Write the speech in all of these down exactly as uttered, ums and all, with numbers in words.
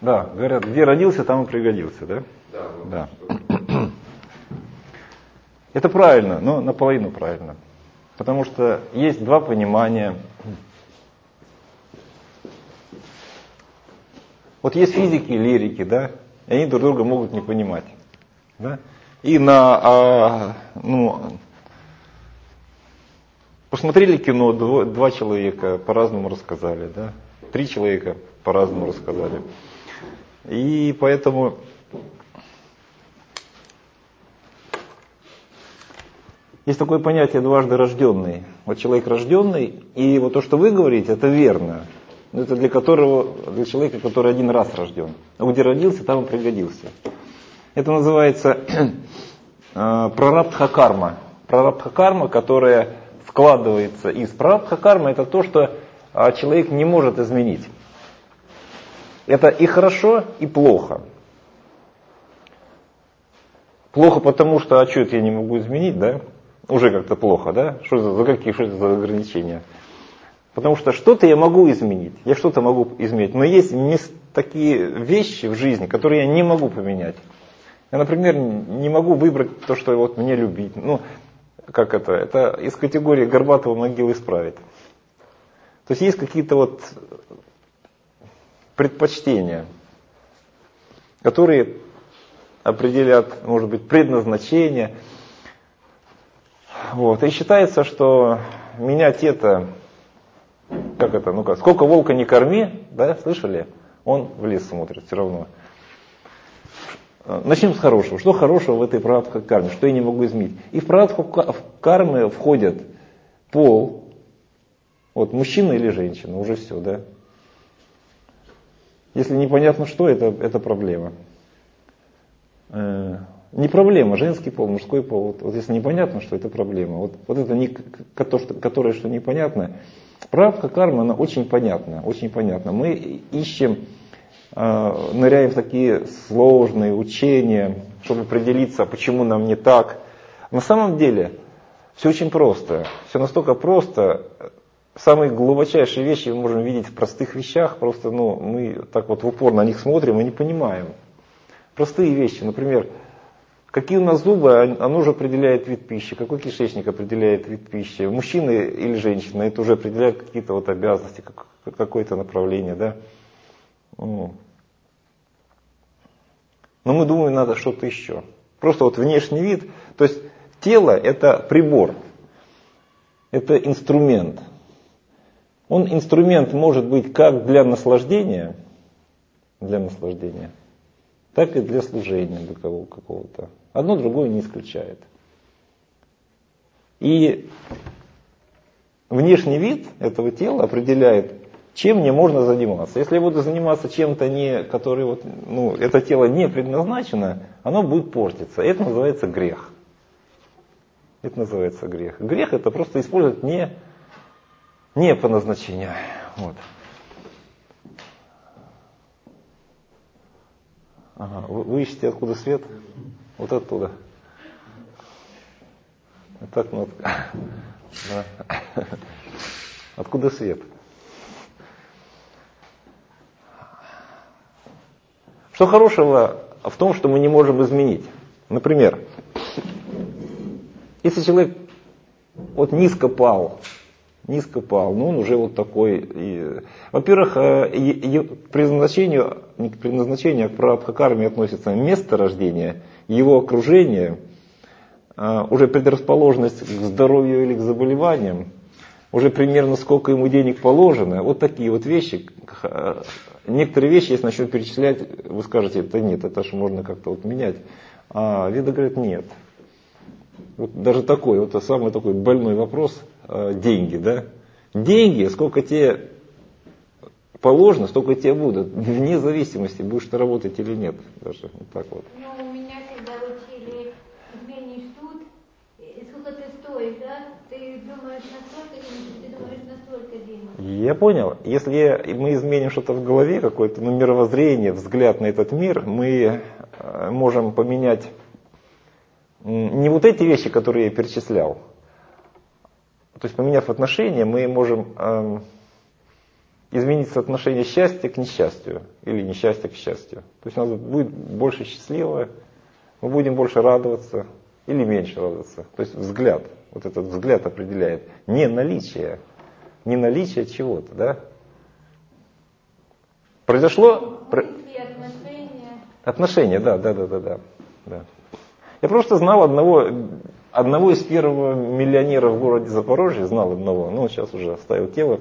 Да, говорят, где родился, там и пригодился, да? Да. Да. Это правильно, но наполовину правильно. Потому что есть два понимания. Вот есть физики и лирики, да, и они друг друга могут не понимать. Да? И на, а, ну, посмотрели кино, дво, два человека по-разному рассказали, да, три человека по-разному рассказали. И поэтому есть такое понятие дважды рожденный. Вот человек рожденный, и вот то, что вы говорите, это верно. Это для которого, для человека, который один раз рожден. А где родился, там и пригодился. Это называется э, прарабдха-карма. Прарабдха-карма, которая складывается из прарабдха-кармы, это то, что э, человек не может изменить. Это и хорошо, и плохо. Плохо потому, что, а что это я не могу изменить, да? Уже как-то плохо, да? Что это за какие, что это за ограничения? Потому что что-то я могу изменить, я что-то могу изменить, но есть такие вещи в жизни, которые я не могу поменять. Я, например, не могу выбрать то, что вот мне любить. Ну, как это? Это из категории горбатого могилы исправит. То есть есть какие-то вот предпочтения, которые определят, может быть, предназначение. Вот. И считается, что менять это... Как это? Ну-ка, сколько волка не корми, да, слышали? Он в лес смотрит все равно. Начнем с хорошего. Что хорошего в этой прарабдха-карме? Что я не могу изменить? И в прарабдха-карме входят пол, вот мужчина или женщина, уже все, да. Если непонятно что, это, это проблема. Э, не проблема, женский пол, мужской пол. Вот, вот если непонятно, что это проблема. Вот, вот это, не, которое, что непонятно. Прарабдха-карма, она очень понятна, очень понятна. Мы ищем, э, ныряем в такие сложные учения, чтобы определиться, почему нам не так. На самом деле все очень просто, все настолько просто. Самые глубочайшие вещи мы можем видеть в простых вещах, просто ну, мы так вот в упор на них смотрим и не понимаем. Простые вещи, например, какие у нас зубы, оно уже определяет вид пищи, какой кишечник определяет вид пищи. Мужчина или женщина, это уже определяет какие-то вот обязанности, какое-то направление, да. Но мы думаем, надо что-то еще. Просто вот внешний вид, то есть тело это прибор, это инструмент. Он инструмент может быть как для наслаждения, для наслаждения, так и для служения для кого, какого-то. Одно другое не исключает. И внешний вид этого тела определяет, чем мне можно заниматься. Если я буду заниматься чем-то, не, который вот, ну, это тело не предназначено, оно будет портиться. Это называется грех. Это называется грех. Грех это просто использовать не, не по назначению. Вот. Ага, вы, вы ищете откуда свет? Вот оттуда. Вот так, ну, да. Откуда свет? Что хорошего в том, что мы не можем изменить? Например, если человек вот низко пал, низко пал, ну он уже вот такой. И, во-первых, к предназначению, не к предназначению, а к прарабдха-карме относится место рождения, его окружение, уже предрасположенность к здоровью или к заболеваниям, уже примерно сколько ему денег положено. Вот такие вот вещи. Некоторые вещи, если начнем перечислять, вы скажете, это нет, это же можно как-то вот менять. А Веда говорит, нет. Вот даже такой, вот самый такой больной вопрос, деньги, да? Деньги, сколько тебе положено, столько тебе будут, вне зависимости, будешь ты работать или нет. Даже вот так вот. Ну, у меня когда учили, изменишь тут, сколько ты стоишь, да? Ты думаешь настолько денег, ты думаешь настолько денег. Я понял. Если мы изменим что-то в голове, какое-то ну, мировоззрение, взгляд на этот мир, мы можем поменять не вот эти вещи, которые я перечислял. То есть, поменяв отношения, мы можем э, изменить соотношение счастья к несчастью или несчастья к счастью. То есть у нас будет больше счастливого, мы будем больше радоваться или меньше радоваться. То есть взгляд, вот этот взгляд определяет не наличие, не наличие чего-то, да? Произошло... Отношения. Отношения, да, да, да, да, да, да. Я просто знал одного, одного из первого миллионера в городе Запорожье, знал одного, ну сейчас уже оставил тело.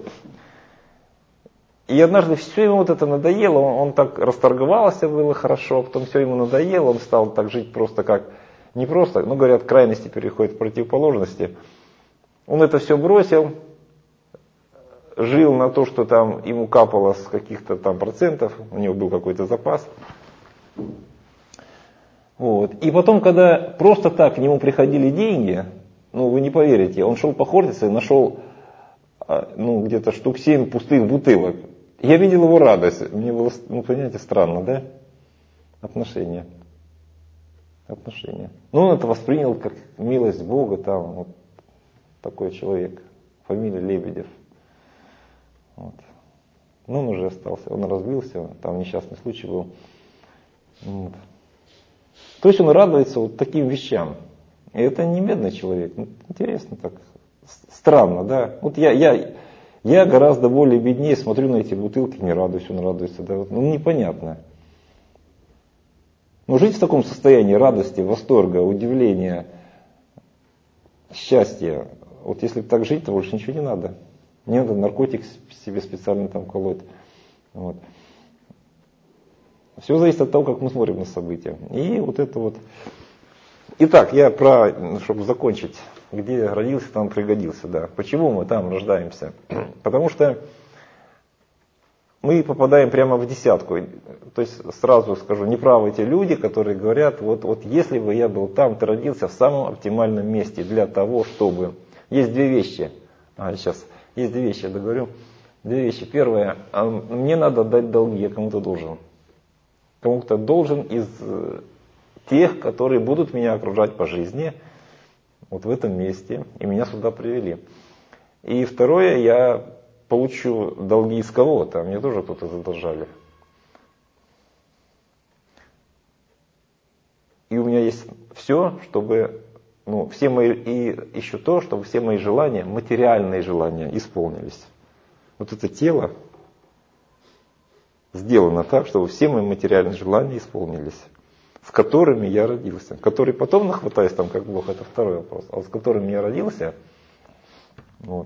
И однажды все ему вот это надоело, он, он так расторговался, было хорошо, потом все ему надоело, он стал так жить просто как, не просто, ну говорят, крайности переходят в противоположности. Он это все бросил, жил на то, что там ему капало с каких-то там процентов, у него был какой-то запас. Вот. И потом, когда просто так к нему приходили деньги, ну вы не поверите, он шел по Хортице и нашел ну, где-то штук семь пустых бутылок. Я видел его радость. Мне было, ну, понимаете, странно, да? Отношения. Отношения. Ну, он это воспринял как милость Бога, там, вот такой человек. Фамилия Лебедев. Вот. Ну, он уже остался, он разбился, там несчастный случай был. Вот. То есть он радуется вот таким вещам. И это не бедный человек. Ну, интересно так. Странно, да? Вот я, я, я гораздо более беднее смотрю на эти бутылки, не радуюсь, он радуется. Да? Ну, непонятно. Но жить в таком состоянии радости, восторга, удивления, счастья, вот если так жить, то больше ничего не надо. Не надо наркотик себе специально там колоть. Вот. Все зависит от того, как мы смотрим на события. И вот это вот. Итак, я про, чтобы закончить, где родился, там пригодился. Да. Почему мы там рождаемся? Потому что мы попадаем прямо в десятку. То есть сразу скажу, неправы те люди, которые говорят, вот, вот если бы я был там, ты родился в самом оптимальном месте для того, чтобы... Есть две вещи. А, сейчас. Есть две вещи, я договорю. Две вещи. Первое, мне надо отдать долги, я кому-то должен. Кому-то должен из тех, которые будут меня окружать по жизни, вот в этом месте, и меня сюда привели. И второе, я получу долги из кого-то, мне тоже кто-то задолжали. И у меня есть все, чтобы, ну, все мои, и еще то, чтобы все мои желания, материальные желания исполнились. Вот это тело сделано так, чтобы все мои материальные желания исполнились, с которыми я родился. Которые потом нахватаюсь там как Бог, это второй вопрос. А с которыми я родился, вот.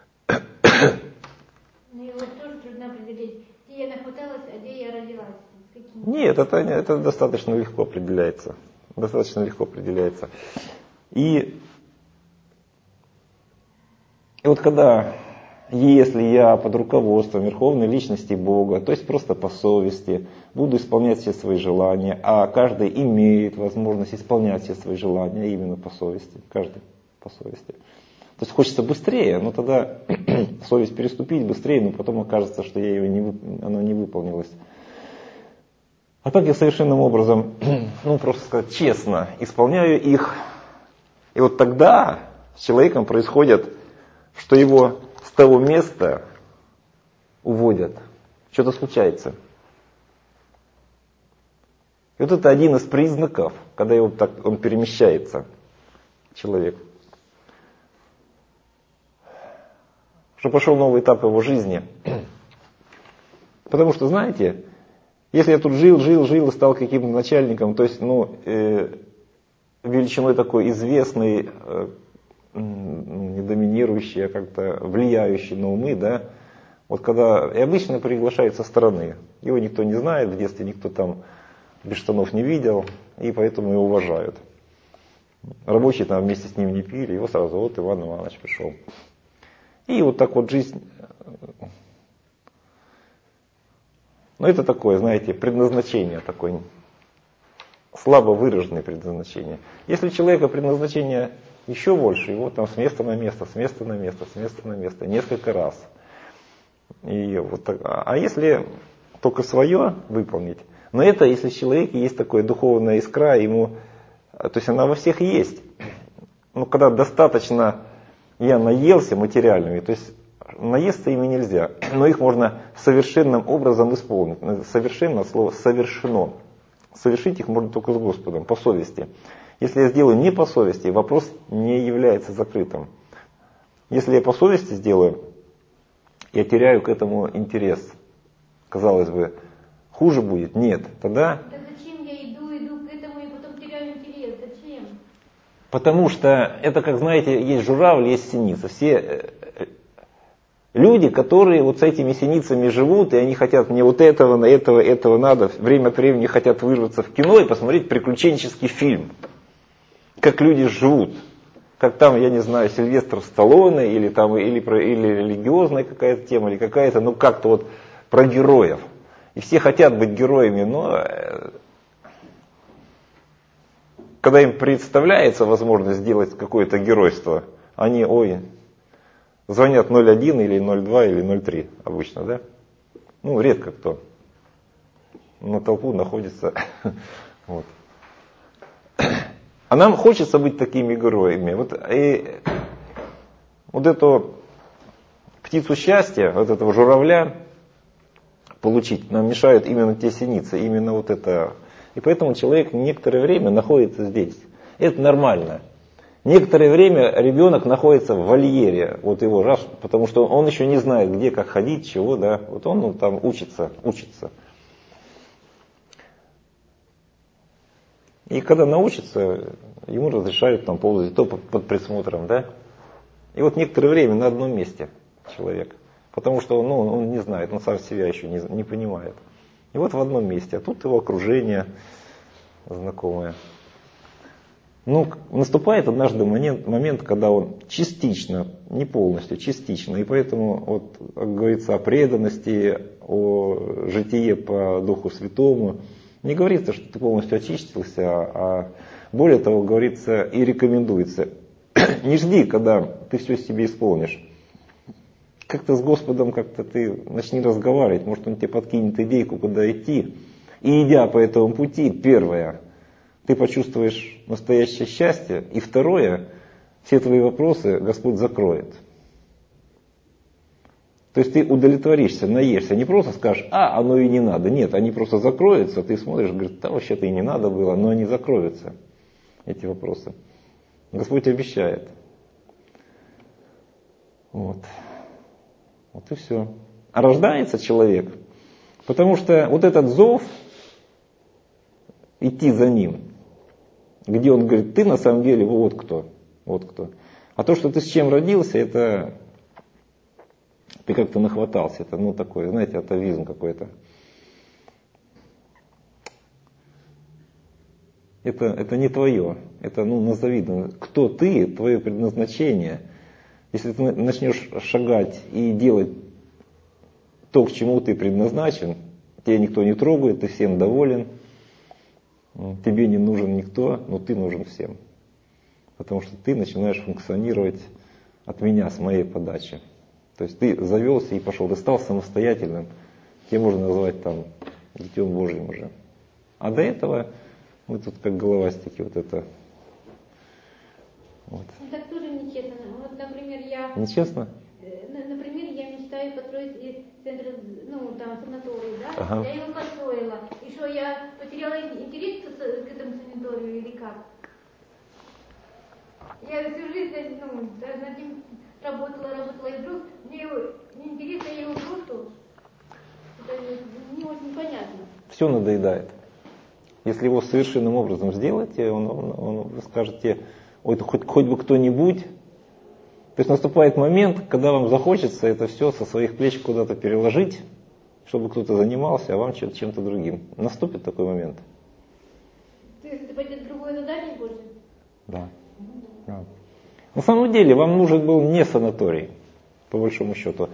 Ну и вот тоже трудно определить, где я нахваталась, а где я родилась. Какие? Нет, это, это достаточно легко определяется. Достаточно легко определяется. И, и вот когда, если я под руководством Верховной Личности Бога, то есть просто по совести, буду исполнять все свои желания, а каждый имеет возможность исполнять все свои желания именно по совести, каждый по совести. То есть хочется быстрее, но тогда совесть переступить быстрее, но потом окажется, что я ее не, она не выполнилась. А так я совершенным образом, ну просто сказать честно, исполняю их. И вот тогда с человеком происходит, что его с того места уводят. Что-то случается. И вот это один из признаков, когда его так, он перемещается, человек. Что пошел новый этап его жизни. Потому что, знаете, если я тут жил, жил, жил и стал каким-то начальником, то есть, ну, э, величиной такой известный, э, не доминирующий, а как-то влияющий на умы, да, вот когда, и обычно приглашают со стороны, его никто не знает, в детстве никто там без штанов не видел, и поэтому его уважают. Рабочие там вместе с ним не пили, его сразу, вот Иван Иванович пришел. И вот так вот жизнь, ну это такое, знаете, предназначение такое, слабо выраженное предназначение. Если у человека предназначение еще больше, его там с места на место, с места на место, с места на место, несколько раз. И вот так, а если только свое выполнить, но это если в человеке есть такая духовная искра, ему, то есть она во всех есть. Но когда достаточно я наелся материальными, то есть наесться ими нельзя, но их можно совершенным образом исполнить. Совершенно слово совершено. Совершить их можно только с Господом, по совести. Если я сделаю не по совести, вопрос не является закрытым. Если я по совести сделаю, я теряю к этому интерес. Казалось бы, хуже будет? Нет. Тогда... Так зачем я иду, иду к этому и потом теряю интерес? Зачем? Потому что это, как знаете, есть журавль, есть синица. Все люди, которые вот с этими синицами живут, и они хотят мне вот этого, этого, этого надо, время от времени хотят вырваться в кино и посмотреть приключенческий фильм. Как люди живут. Как там, я не знаю, Сильвестр Сталлоне, или там, или, про, или религиозная какая-то тема, или какая-то, ну как-то вот про героев. И все хотят быть героями, но когда им представляется возможность сделать какое-то геройство, они, ой, звонят ноль один или ноль два или ноль три обычно, да? Ну, редко кто на толпу находится. Вот. А нам хочется быть такими героями. Вот, и, вот эту птицу счастья, вот этого журавля получить нам мешают именно те синицы, именно вот это. И поэтому человек некоторое время находится здесь. Это нормально. Некоторое время ребенок находится в вольере, вот его раз, потому что он еще не знает, где, как ходить, чего, да. Вот он ну, там учится, учится. И когда научится, ему разрешают там ползать то под присмотром, да. И вот некоторое время на одном месте человек. Потому что ну, он не знает, он сам себя еще не, не понимает. И вот в одном месте, а тут его окружение знакомое. Ну, наступает однажды момент, момент, когда он частично, не полностью, частично. И поэтому, вот, как говорится о преданности, о житии по Духу Святому, не говорится, что ты полностью очистился, а более того, говорится и рекомендуется. Не жди, когда ты все себе исполнишь. Как-то с Господом как-то ты начни разговаривать, может он тебе подкинет идейку, куда идти. И идя по этому пути, первое, ты почувствуешь настоящее счастье. И второе, все твои вопросы Господь закроет. То есть ты удовлетворишься, наешься, не просто скажешь, а, оно и не надо. Нет, они просто закроются, ты смотришь, говоришь, да вообще-то и не надо было, но они закроются, эти вопросы. Господь обещает. Вот. Вот и все. А рождается человек, потому что вот этот зов, идти за ним, где он говорит, ты на самом деле вот кто, вот кто. А то, что ты с чем родился, это ты как-то нахватался, это ну такой, знаете, атовизм какой-то. Это, это не твое, это ну назови, кто ты, твое предназначение. Если ты начнешь шагать и делать то, к чему ты предназначен, тебя никто не трогает, ты всем доволен, тебе не нужен никто, но ты нужен всем. Потому что ты начинаешь функционировать от меня, с моей подачи. То есть ты завелся и пошел, ты стал самостоятельным, тебя можно назвать там Детем Божьим уже. А до этого мы тут как головастики вот это. Вот. Ну, так тоже нечестно. Вот, например, я... Нечестно? Например, я мечтаю построить центр, ну, там, санаторий, да? Ага. Я его построила. И что, я потеряла интерес к этому санаторию или как? Я всю жизнь, ну, над ним работала, работала, и вдруг мне его неинтересно, я его брошу. Это не очень понятно. Все надоедает. Если его совершенным образом сделать, он, он, он скажет тебе, ой, хоть, хоть бы кто-нибудь. То есть наступает момент, когда вам захочется это все со своих плеч куда-то переложить, чтобы кто-то занимался, а вам чем-то другим. Наступит такой момент. То есть это пойдет другое задание больше? Да. Да. На самом деле вам нужен был не санаторий, по большому счету.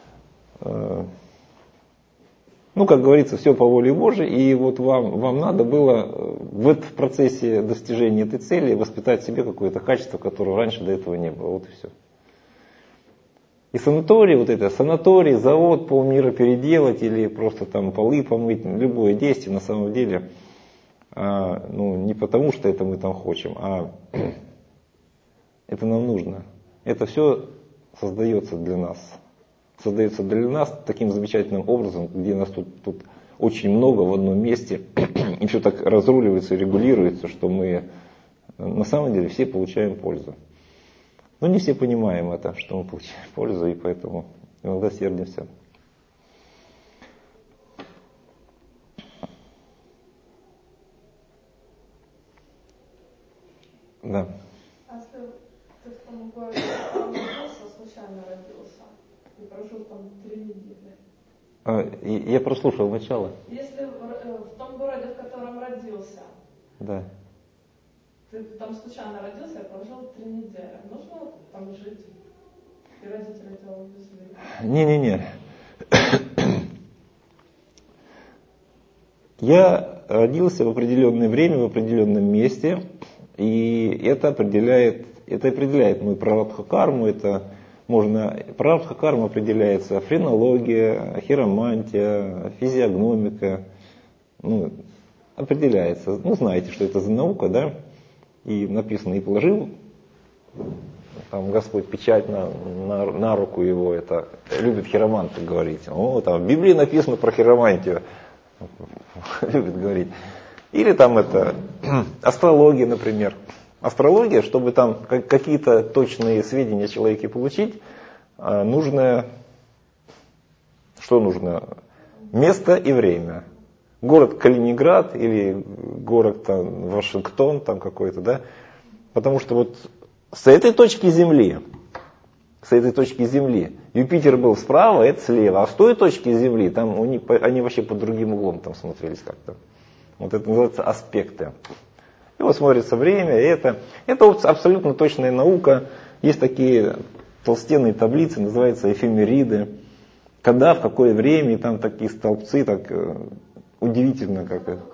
Ну, как говорится, все по воле Божией, и вот вам, вам надо было в, в процессе достижения этой цели воспитать в себе какое-то качество, которого раньше до этого не было. Вот и все. И санаторий, вот это, санаторий, завод, полмира переделать или просто там полы помыть, любое действие на самом деле, а, ну, не потому что это мы там хотим, а это нам нужно. Это все создается для нас. создается для нас таким замечательным образом, где нас тут, тут очень много в одном месте, и все так разруливается и регулируется, что мы на самом деле все получаем пользу. Но не все понимаем это, что мы получаем пользу, и поэтому иногда сердимся. Да. А если ты в том городе родился, случайно родился, и прожил там три недели? А, я прослушал начало. Если в, в том городе, в котором родился, да. ты там случайно родился, и прожил три недели, нужно там жить? И родители тебя увезли? Не-не-не. Я родился в определенное время, в определенном месте, и это определяет, это определяет мою прарабдха-карму. Это можно, прарабдха-карма определяется френология, хиромантия, физиогномика, ну, определяется. Ну, знаете, что это за наука, да? И написано, и положил там Господь печать на, на, на руку его, это любит хироманты говорить. О, там в Библии написано про хиромантию. Любит говорить. Или там это астрология, например. Астрология, чтобы там какие-то точные сведения о человеке получить, нужно, что нужно? Место и время. Город Калининград или город там, Вашингтон там какой-то, да? Потому что вот с этой точки Земли, с этой точки Земли, Юпитер был справа, это слева, а с той точки Земли, там они, они вообще под другим углом там смотрелись как-то. Вот это называется аспекты. И вот смотрится время, и это, это вот абсолютно точная наука. Есть такие толстенные таблицы, называются эфемериды. Когда, в какое время, и там такие столбцы, так удивительно как это.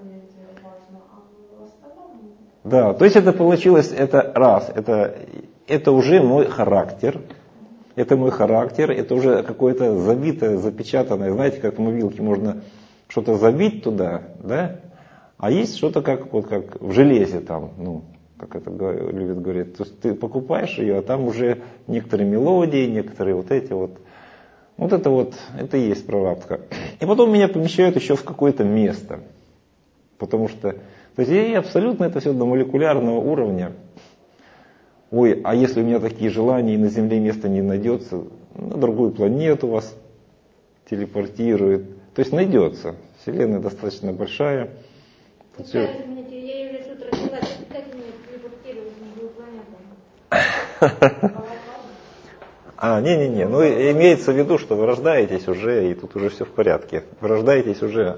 Да, то есть это получилось, это раз, это, это уже мой характер, это мой характер, это уже какое-то забитое, запечатанное, знаете, как в мобилке можно что-то забить туда, да, а есть что-то как, вот как в железе там, ну, как это любят говорить, то есть ты покупаешь ее, а там уже некоторые мелодии, некоторые вот эти вот, вот это вот, это и есть прарабдха. И потом меня помещают еще в какое-то место, потому что то есть я абсолютно это все до молекулярного уровня. Ой, а если у меня такие желания и на Земле места не найдется, на другую планету вас телепортирует. То есть найдется. Вселенная достаточно большая. Тут все... Я ее тут родилась, как меня телепортировать на другую планету? А, не-не-не, ну имеется в виду, что вы рождаетесь уже, и тут уже все в порядке. Вы рождаетесь уже...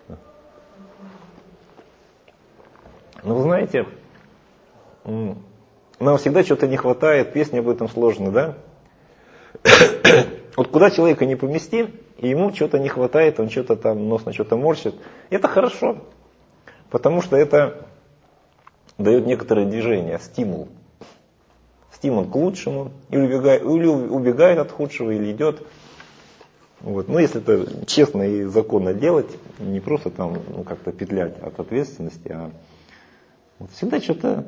Ну, вы знаете, нам всегда что-то не хватает, песня об этом сложно, да? Вот куда человека не помести, и ему что-то не хватает, он что-то там, нос на что-то морщит, это хорошо, потому что это дает некоторое движение, стимул. Стимул к лучшему, или убегает, или убегает от худшего, или идет. Вот. Но если это честно и законно делать, не просто там ну, как-то петлять от ответственности, а вот всегда что-то...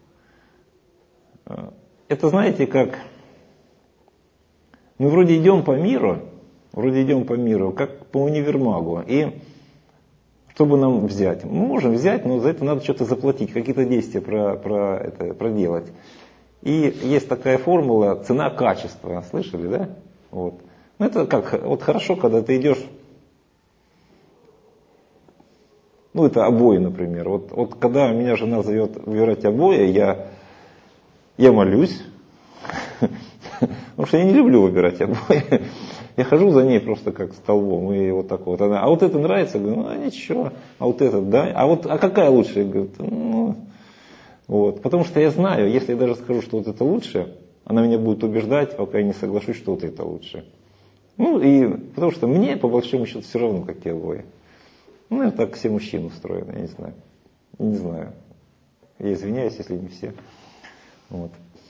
Это знаете как... Мы вроде идем по миру, вроде идем по миру, как по универмагу. И чтобы нам взять? Мы можем взять, но за это надо что-то заплатить, какие-то действия про, про это, проделать. И есть такая формула цена-качество. Слышали, да? Вот. Ну это как, вот хорошо, когда ты идешь... Ну, это обои, например. Вот, вот когда меня жена зовет выбирать обои, я, я молюсь, потому что я не люблю выбирать обои. Я хожу за ней просто как столбом, и вот так вот. Она, а вот это нравится? Я говорю, ну, а ничего. А вот это, да? А вот, а какая лучше? Я говорю, ну, вот. Потому что я знаю, если я даже скажу, что вот это лучше, она меня будет убеждать, пока я не соглашусь, что вот это лучше. Ну, и потому что мне, по большому счету, все равно, какие обои. Ну, это так все мужчины устроены, я не знаю. Не знаю. Я извиняюсь, если не все. Вот.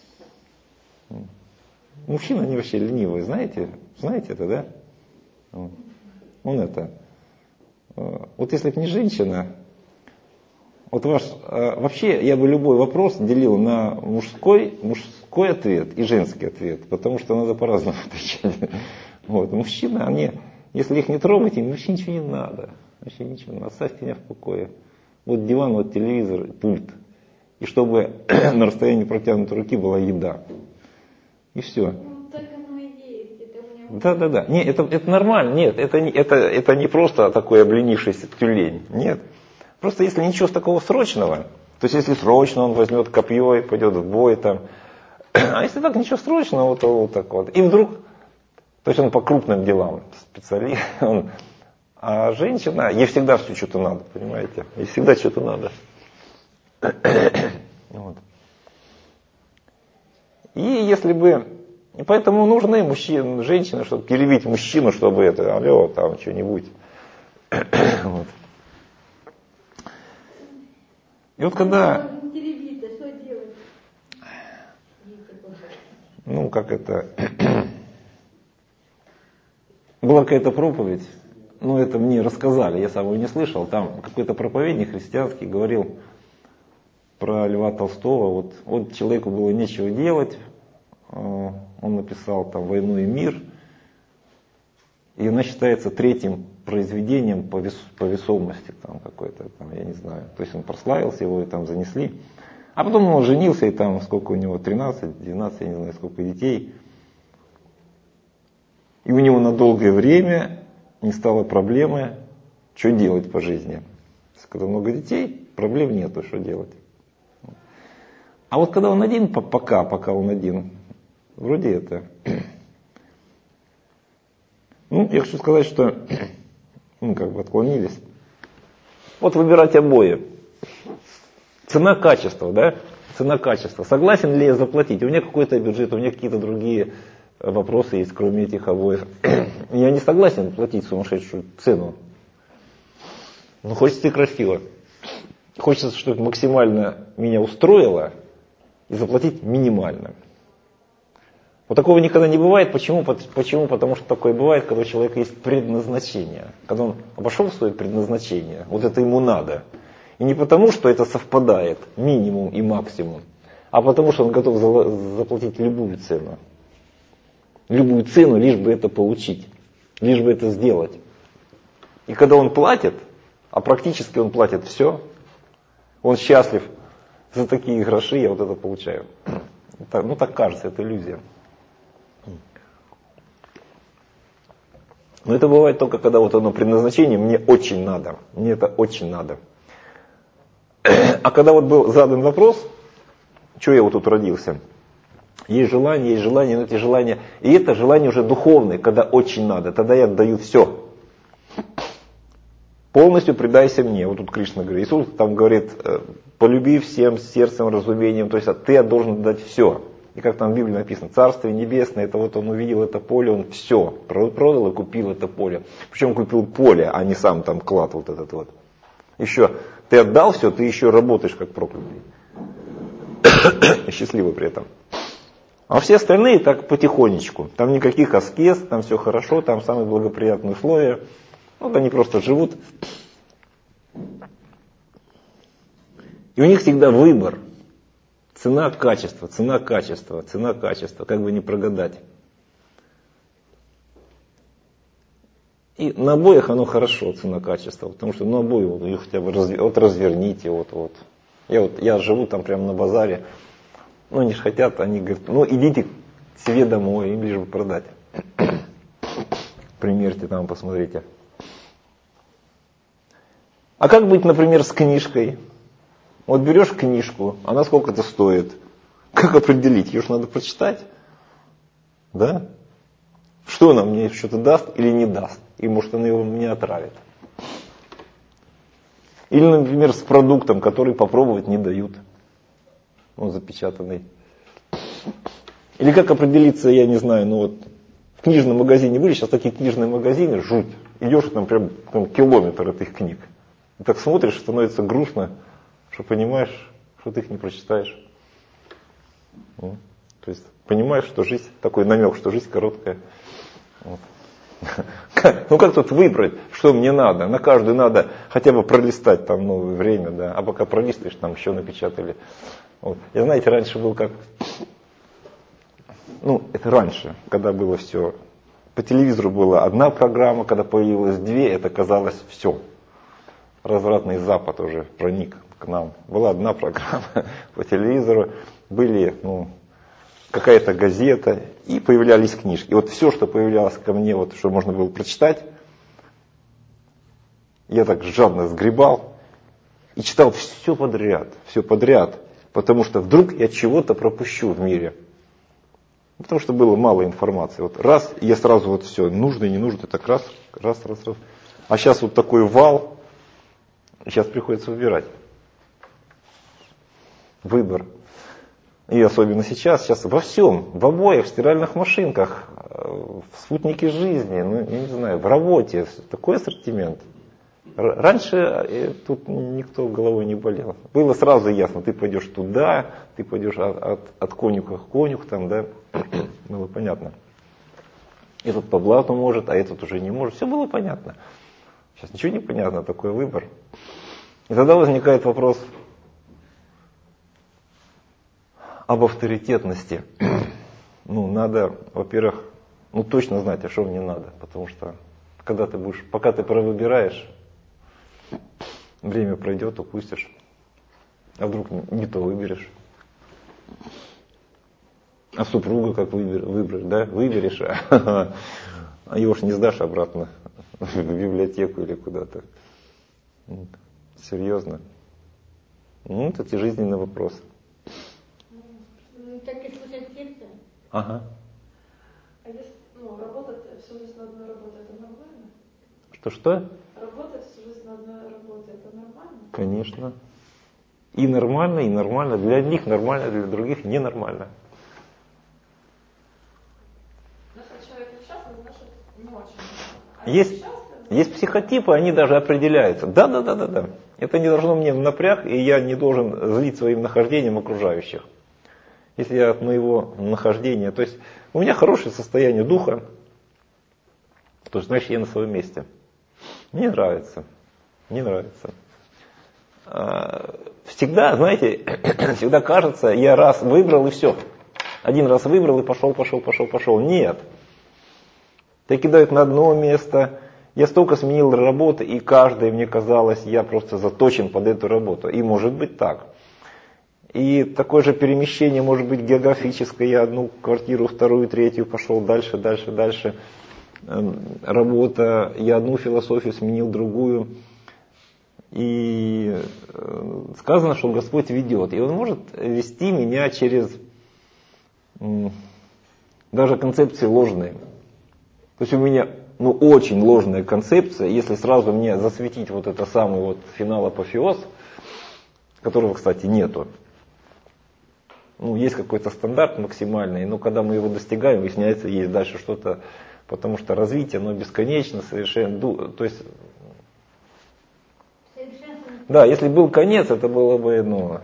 Мужчины, они вообще ленивые, знаете? Знаете это, да? Вот. Он это. Вот если бы не женщина, вот ваш, вообще я бы любой вопрос делил на мужской, мужской ответ и женский ответ, потому что надо по-разному отвечать. Вот. Мужчины, они, если их не трогать, им вообще ничего не надо. Вообще ничего не надо. Оставьте меня в покое. Вот диван, вот телевизор, пульт. И чтобы на расстоянии протянутой руки была еда. И все. Ну, так оно и есть. Это у меня... Да, да, да. Нет, это, это нормально. Нет, это, не- это, это не просто такой обленившийся тюлень. Нет. Просто если ничего такого срочного, то есть если срочно он возьмет копье и пойдет в бой там. А если так ничего срочного, то вот так вот. И вдруг, то есть он по крупным делам специалист. Он, а женщина, ей всегда все что-то надо, понимаете? Ей всегда что-то надо. Вот. И если бы, и поэтому нужны мужчины, женщины, чтобы перебить мужчину, чтобы это, алло, там что-нибудь. Вот. И вот когда, Теребит, а что делать? ну как это, была какая-то проповедь, ну это мне рассказали, я сам его не слышал, там какой-то проповедник христианский говорил про Льва Толстого, вот, вот человеку было нечего делать, он написал там «Войну и мир», и она считается третьим произведением по, вес, по весомости, там какой-то, там, я не знаю, то есть он прославился, его и там занесли, а потом он женился, и там сколько у него, тринадцать, двенадцать, я не знаю, сколько детей, и у него на долгое время не стало проблемы, что делать по жизни. Когда много детей, проблем нету, что делать. А вот когда он один, пока, пока он один, вроде это... Ну, я хочу сказать, что, ну, как бы отклонились. Вот выбирать обои. Цена-качество, да? Цена-качество. Согласен ли я заплатить? У меня какой-то бюджет, у меня какие-то другие вопросы есть, кроме этих обоев. Я не согласен платить сумасшедшую цену. Но хочется и красиво. Хочется, чтобы максимально меня устроило, и заплатить минимально. Вот такого никогда не бывает. Почему? Почему? Потому что такое бывает, когда у человека есть предназначение. Когда он обошел свое предназначение, вот это ему надо. И не потому, что это совпадает, минимум и максимум, а потому, что он готов заплатить любую цену. Любую цену, лишь бы это получить, лишь бы это сделать. И когда он платит, а практически он платит все, он счастлив за такие гроши, я вот это получаю. Так, ну так кажется, это иллюзия. Но это бывает только когда вот оно предназначение, мне очень надо, мне это очень надо. А когда вот был задан вопрос, что я вот тут родился, есть желание, есть желание, но эти желания, и это желание уже духовное, когда очень надо, тогда я отдаю все. Полностью предайся мне. Вот тут Кришна говорит, Иисус там говорит, полюби всем сердцем, разумением, то есть ты должен дать все. И как там в Библии написано, Царствие Небесное, это вот он увидел это поле, он все продал и купил это поле. Причем купил поле, а не сам там клад вот этот вот. Еще ты отдал все, ты еще работаешь как проклятый. И счастливый при этом. А все остальные так потихонечку. Там никаких аскез, там все хорошо, там самые благоприятные условия. Вот они просто живут. И у них всегда выбор. Цена, качество, цена, качество, цена, качество. Как бы не прогадать. И на обоих оно хорошо, цена, качество. Потому что на обои вот, их хотя бы разв... вот разверните. Вот, вот. Я, вот, я живу там прямо на базаре. Ну они же хотят, они говорят, ну идите к себе домой, им лишь бы продать. Примерьте там, посмотрите. А как быть, например, с книжкой? Вот берешь книжку, она сколько-то стоит. Как определить? Ее же надо прочитать. Да? Что она мне что-то даст или не даст? И может она его мне отравит. Или, например, с продуктом, который попробовать не дают. Он запечатанный. Или как определиться, я не знаю, ну вот в книжном магазине были, сейчас такие книжные магазины, жуть. Идешь там прям там, километр этих книг. И так смотришь, становится грустно, что понимаешь, что ты их не прочитаешь. Ну, то есть понимаешь, что жизнь, такой намек, что жизнь короткая. Вот. Ну как тут выбрать, что мне надо? На каждую надо хотя бы пролистать там новое время, да. А пока пролистываешь, там еще напечатали. Вот. Я, знаете, раньше был как... Ну, это раньше, когда было все По телевизору была одна программа, когда появилась две, это казалось все. Развратный Запад уже проник к нам. Была одна программа по телевизору, были, ну, какая-то газета, и появлялись книжки. И вот все, что появлялось ко мне, вот, что можно было прочитать, я так жадно сгребал и читал все подряд, все подряд, потому что вдруг я чего-то пропущу в мире. Потому что было мало информации. Вот раз, и я сразу вот все, нужно и не нужно, так раз, раз, раз, раз. А сейчас вот такой вал, сейчас приходится выбирать. Выбор. И особенно сейчас, сейчас во всем, в обоях, в стиральных машинках, в спутнике жизни, ну, я не знаю, в работе, такой ассортимент. Раньше тут никто головой не болел. Было сразу ясно, ты пойдешь туда, ты пойдешь от, от, от конюха к конюх, там, да, было понятно. Этот по блату может, а этот уже не может. Все было понятно. Сейчас ничего не понятно, такой выбор. И тогда возникает вопрос об авторитетности. Ну, надо, во-первых, ну точно знать, а что мне надо. Потому что когда ты будешь, пока ты провыбираешь, время пройдет, упустишь. А вдруг не то выберешь. А супругу как выбер, выбрать, да? Выберешь, а, а его ж не сдашь обратно в библиотеку или куда-то. Серьезно. Ну, это те жизненные вопросы. Так и слушать сердце. Ага. А если, ну, работать всю жизнь на одной работе, это нормально? Что-что? Работать всю жизнь на одной работе, это нормально? Конечно. И нормально, и нормально. Для одних нормально, для других ненормально. Если человек несчастный, значит не очень. А Есть, есть психотипы, они даже определяются. Да, да, да, да, да. Это не должно мне в напряг, и я не должен злить своим нахождением окружающих. Если я от моего нахождения, то есть у меня хорошее состояние духа, то значит я на своем месте. Мне нравится. Мне нравится. Всегда, знаете, всегда кажется, я раз выбрал и все. Один раз выбрал и пошел, пошел, пошел, пошел. Нет. Тебя кидают на одно место. Я столько сменил работы, и каждая, мне казалось, я просто заточен под эту работу. И может быть так. И такое же перемещение может быть географическое. Я одну квартиру, вторую, третью пошел дальше, дальше, дальше. Работа, я одну философию сменил, другую. И сказано, что Господь ведет. И Он может вести меня через даже концепции ложные. То есть у меня ну, очень ложная концепция. Если сразу мне засветить вот это самый вот финал апофеоз, которого, кстати, нету. Ну, есть какой-то стандарт максимальный, но когда мы его достигаем, выясняется, есть дальше что-то, потому что развитие, оно бесконечно, совершенно, то есть, да, если был конец, это было бы, ну,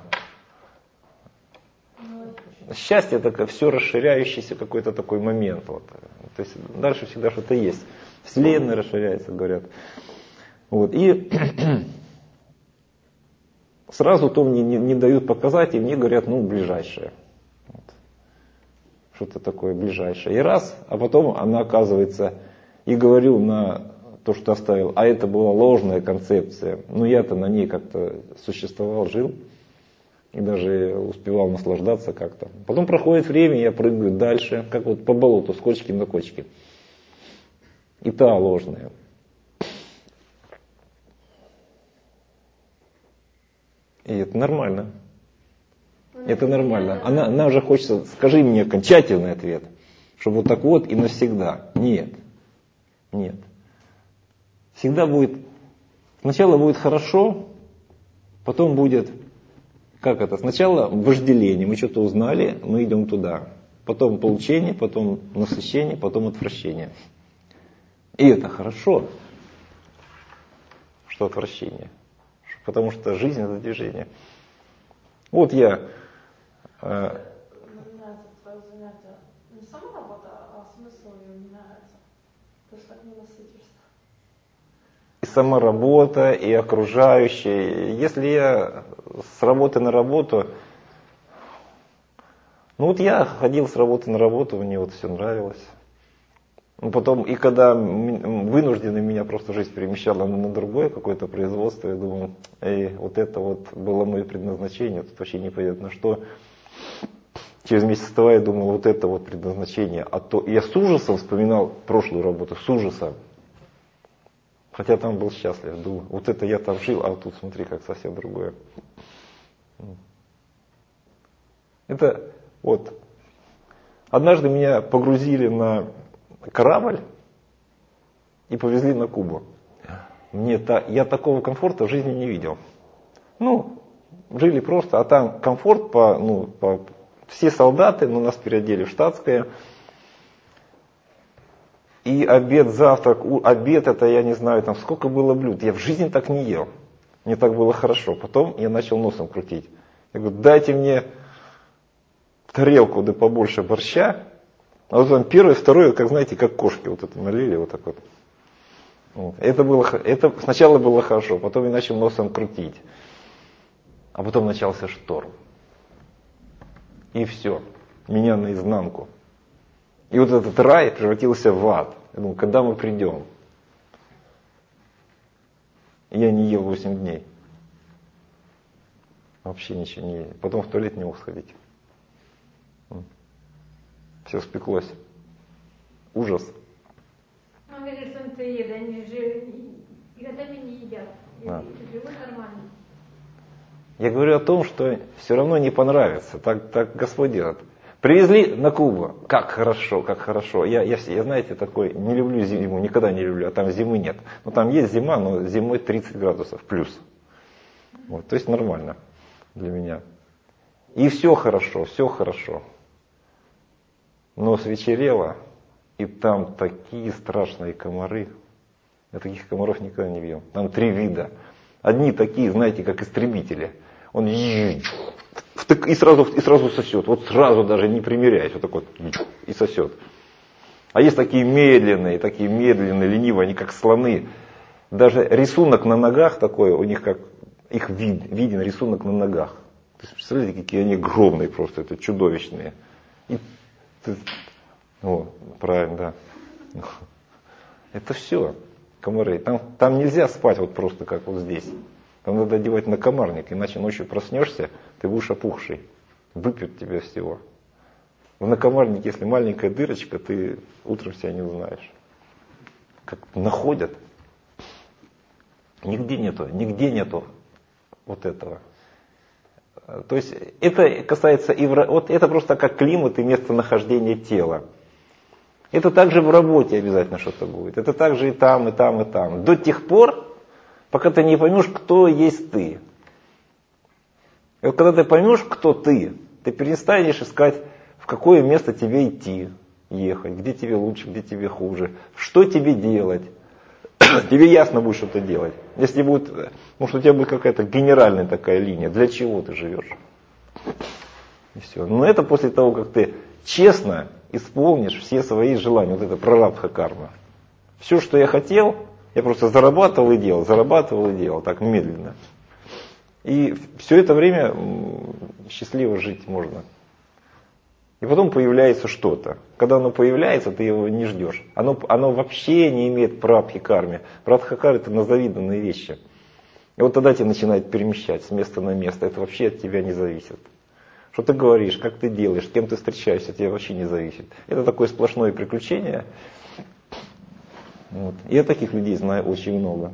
счастье, это все расширяющийся какой-то такой момент, вот. То есть дальше всегда что-то есть, вселенная расширяется, говорят, вот, и сразу то мне не, не дают показать, и мне говорят, ну, ближайшее. Вот. Что-то такое ближайшее. И раз, а потом она оказывается, и говорю на то, что оставил, а это была ложная концепция. Но я-то на ней как-то существовал, жил, и даже успевал наслаждаться как-то. Потом проходит время, я прыгаю дальше, как вот по болоту, с кочки на кочки. И та ложная. И это нормально. Это нормально. Она, она уже хочется, скажи мне окончательный ответ, чтобы вот так вот и навсегда. Нет. Нет. Всегда будет, сначала будет хорошо, потом будет, как это, сначала вожделение, мы что-то узнали, мы идем туда. Потом получение, потом насыщение, потом отвращение. И это хорошо, что отвращение. Потому что жизнь — это движение. Вот я... Э, Мне нравится твое занятие. Не сама работа, а смысл ее не нравится. Ты же так не насытишься. И сама работа, и окружающие. Если я с работы на работу... Ну вот я ходил с работы на работу, мне вот все нравилось. Потом, и когда вынужденно меня просто жизнь перемещала на другое какое-то производство, я думал, эй, вот это вот было мое предназначение, тут вообще непонятно что. Через месяц-два я думал, вот это вот предназначение. А то я с ужасом вспоминал прошлую работу, с ужасом. Хотя там был счастлив, думал, вот это я там жил, а тут смотри, как совсем другое. Это вот. Однажды меня погрузили на корабль и повезли на Кубу. Мне та, я такого комфорта в жизни не видел. Ну, жили просто, а там комфорт по, ну, по все солдаты, ну, нас переодели в штатское. И обед, завтрак, у, обед это я не знаю, там сколько было блюд. Я в жизни так не ел. Мне так было хорошо. Потом я начал носом крутить. Я говорю, дайте мне тарелку да побольше борща. А вот там первое, второе, как знаете, как кошки вот это налили, вот так вот. Вот. Это было, это сначала было хорошо, потом я начал носом крутить. А потом начался шторм. И все. Меня наизнанку. И вот этот рай превратился в ад. Я думаю, когда мы придем? Я не ел восемь дней. Вообще ничего не ел. Потом в туалет не мог сходить. Все спеклось. Ужас. Он говорит, что он еда, они же годами не едят. Да. Живут нормально. Я говорю о том, что все равно не понравится. Так, так Господь делает. Привезли на Кубу. Как хорошо, как хорошо. Я, я, я, знаете, такой, не люблю зиму, никогда не люблю, а там зимы нет. Ну там есть зима, но зимой тридцать градусов плюс. Вот, то есть нормально для меня. И все хорошо, все хорошо. Но свечерело, и там такие страшные комары. Я таких комаров никогда не видел. Там три вида. Одни такие, знаете, как истребители. Он и сразу, и сразу сосет. Вот сразу даже не примеряясь. Вот так вот и сосет. А есть такие медленные, такие медленные, ленивые, они как слоны. Даже рисунок на ногах такой, у них как, их вид, виден рисунок на ногах. То есть, представляете, какие они огромные просто, это чудовищные. И, о, правильно, да. Это все, комары. Там, там нельзя спать вот просто как вот здесь. Там надо одевать накомарник, иначе ночью проснешься, ты будешь опухший. Выпьют тебя всего. В накомарнике, если маленькая дырочка, ты утром себя не узнаешь. Как находят. Нигде нету, нигде нету вот этого. То есть это касается и в, вот это просто как климат и местонахождение тела. Это также в работе обязательно что-то будет. Это также и там, и там, и там. До тех пор, пока ты не поймешь, кто есть ты. И вот когда ты поймешь, кто ты, ты перестанешь искать, в какое место тебе идти, ехать, где тебе лучше, где тебе хуже, что тебе делать. Тебе ясно будет, что ты делать. Если будет, может, у тебя будет какая-то генеральная такая линия, для чего ты живешь. И все. Но это после того, как ты честно исполнишь все свои желания. Вот это прарабдха карма. Все, что я хотел, я просто зарабатывал и делал, зарабатывал и делал, так медленно. И все это время счастливо жить можно. И потом появляется что-то. Когда оно появляется, ты его не ждешь. Оно, оно вообще не имеет прабдхи-кармы. Прабдха-карма — это назавидные вещи. И вот тогда тебя начинает перемещать с места на место. Это вообще от тебя не зависит. Что ты говоришь, как ты делаешь, с кем ты встречаешься, от тебя вообще не зависит. Это такое сплошное приключение. Вот. И я таких людей знаю очень много.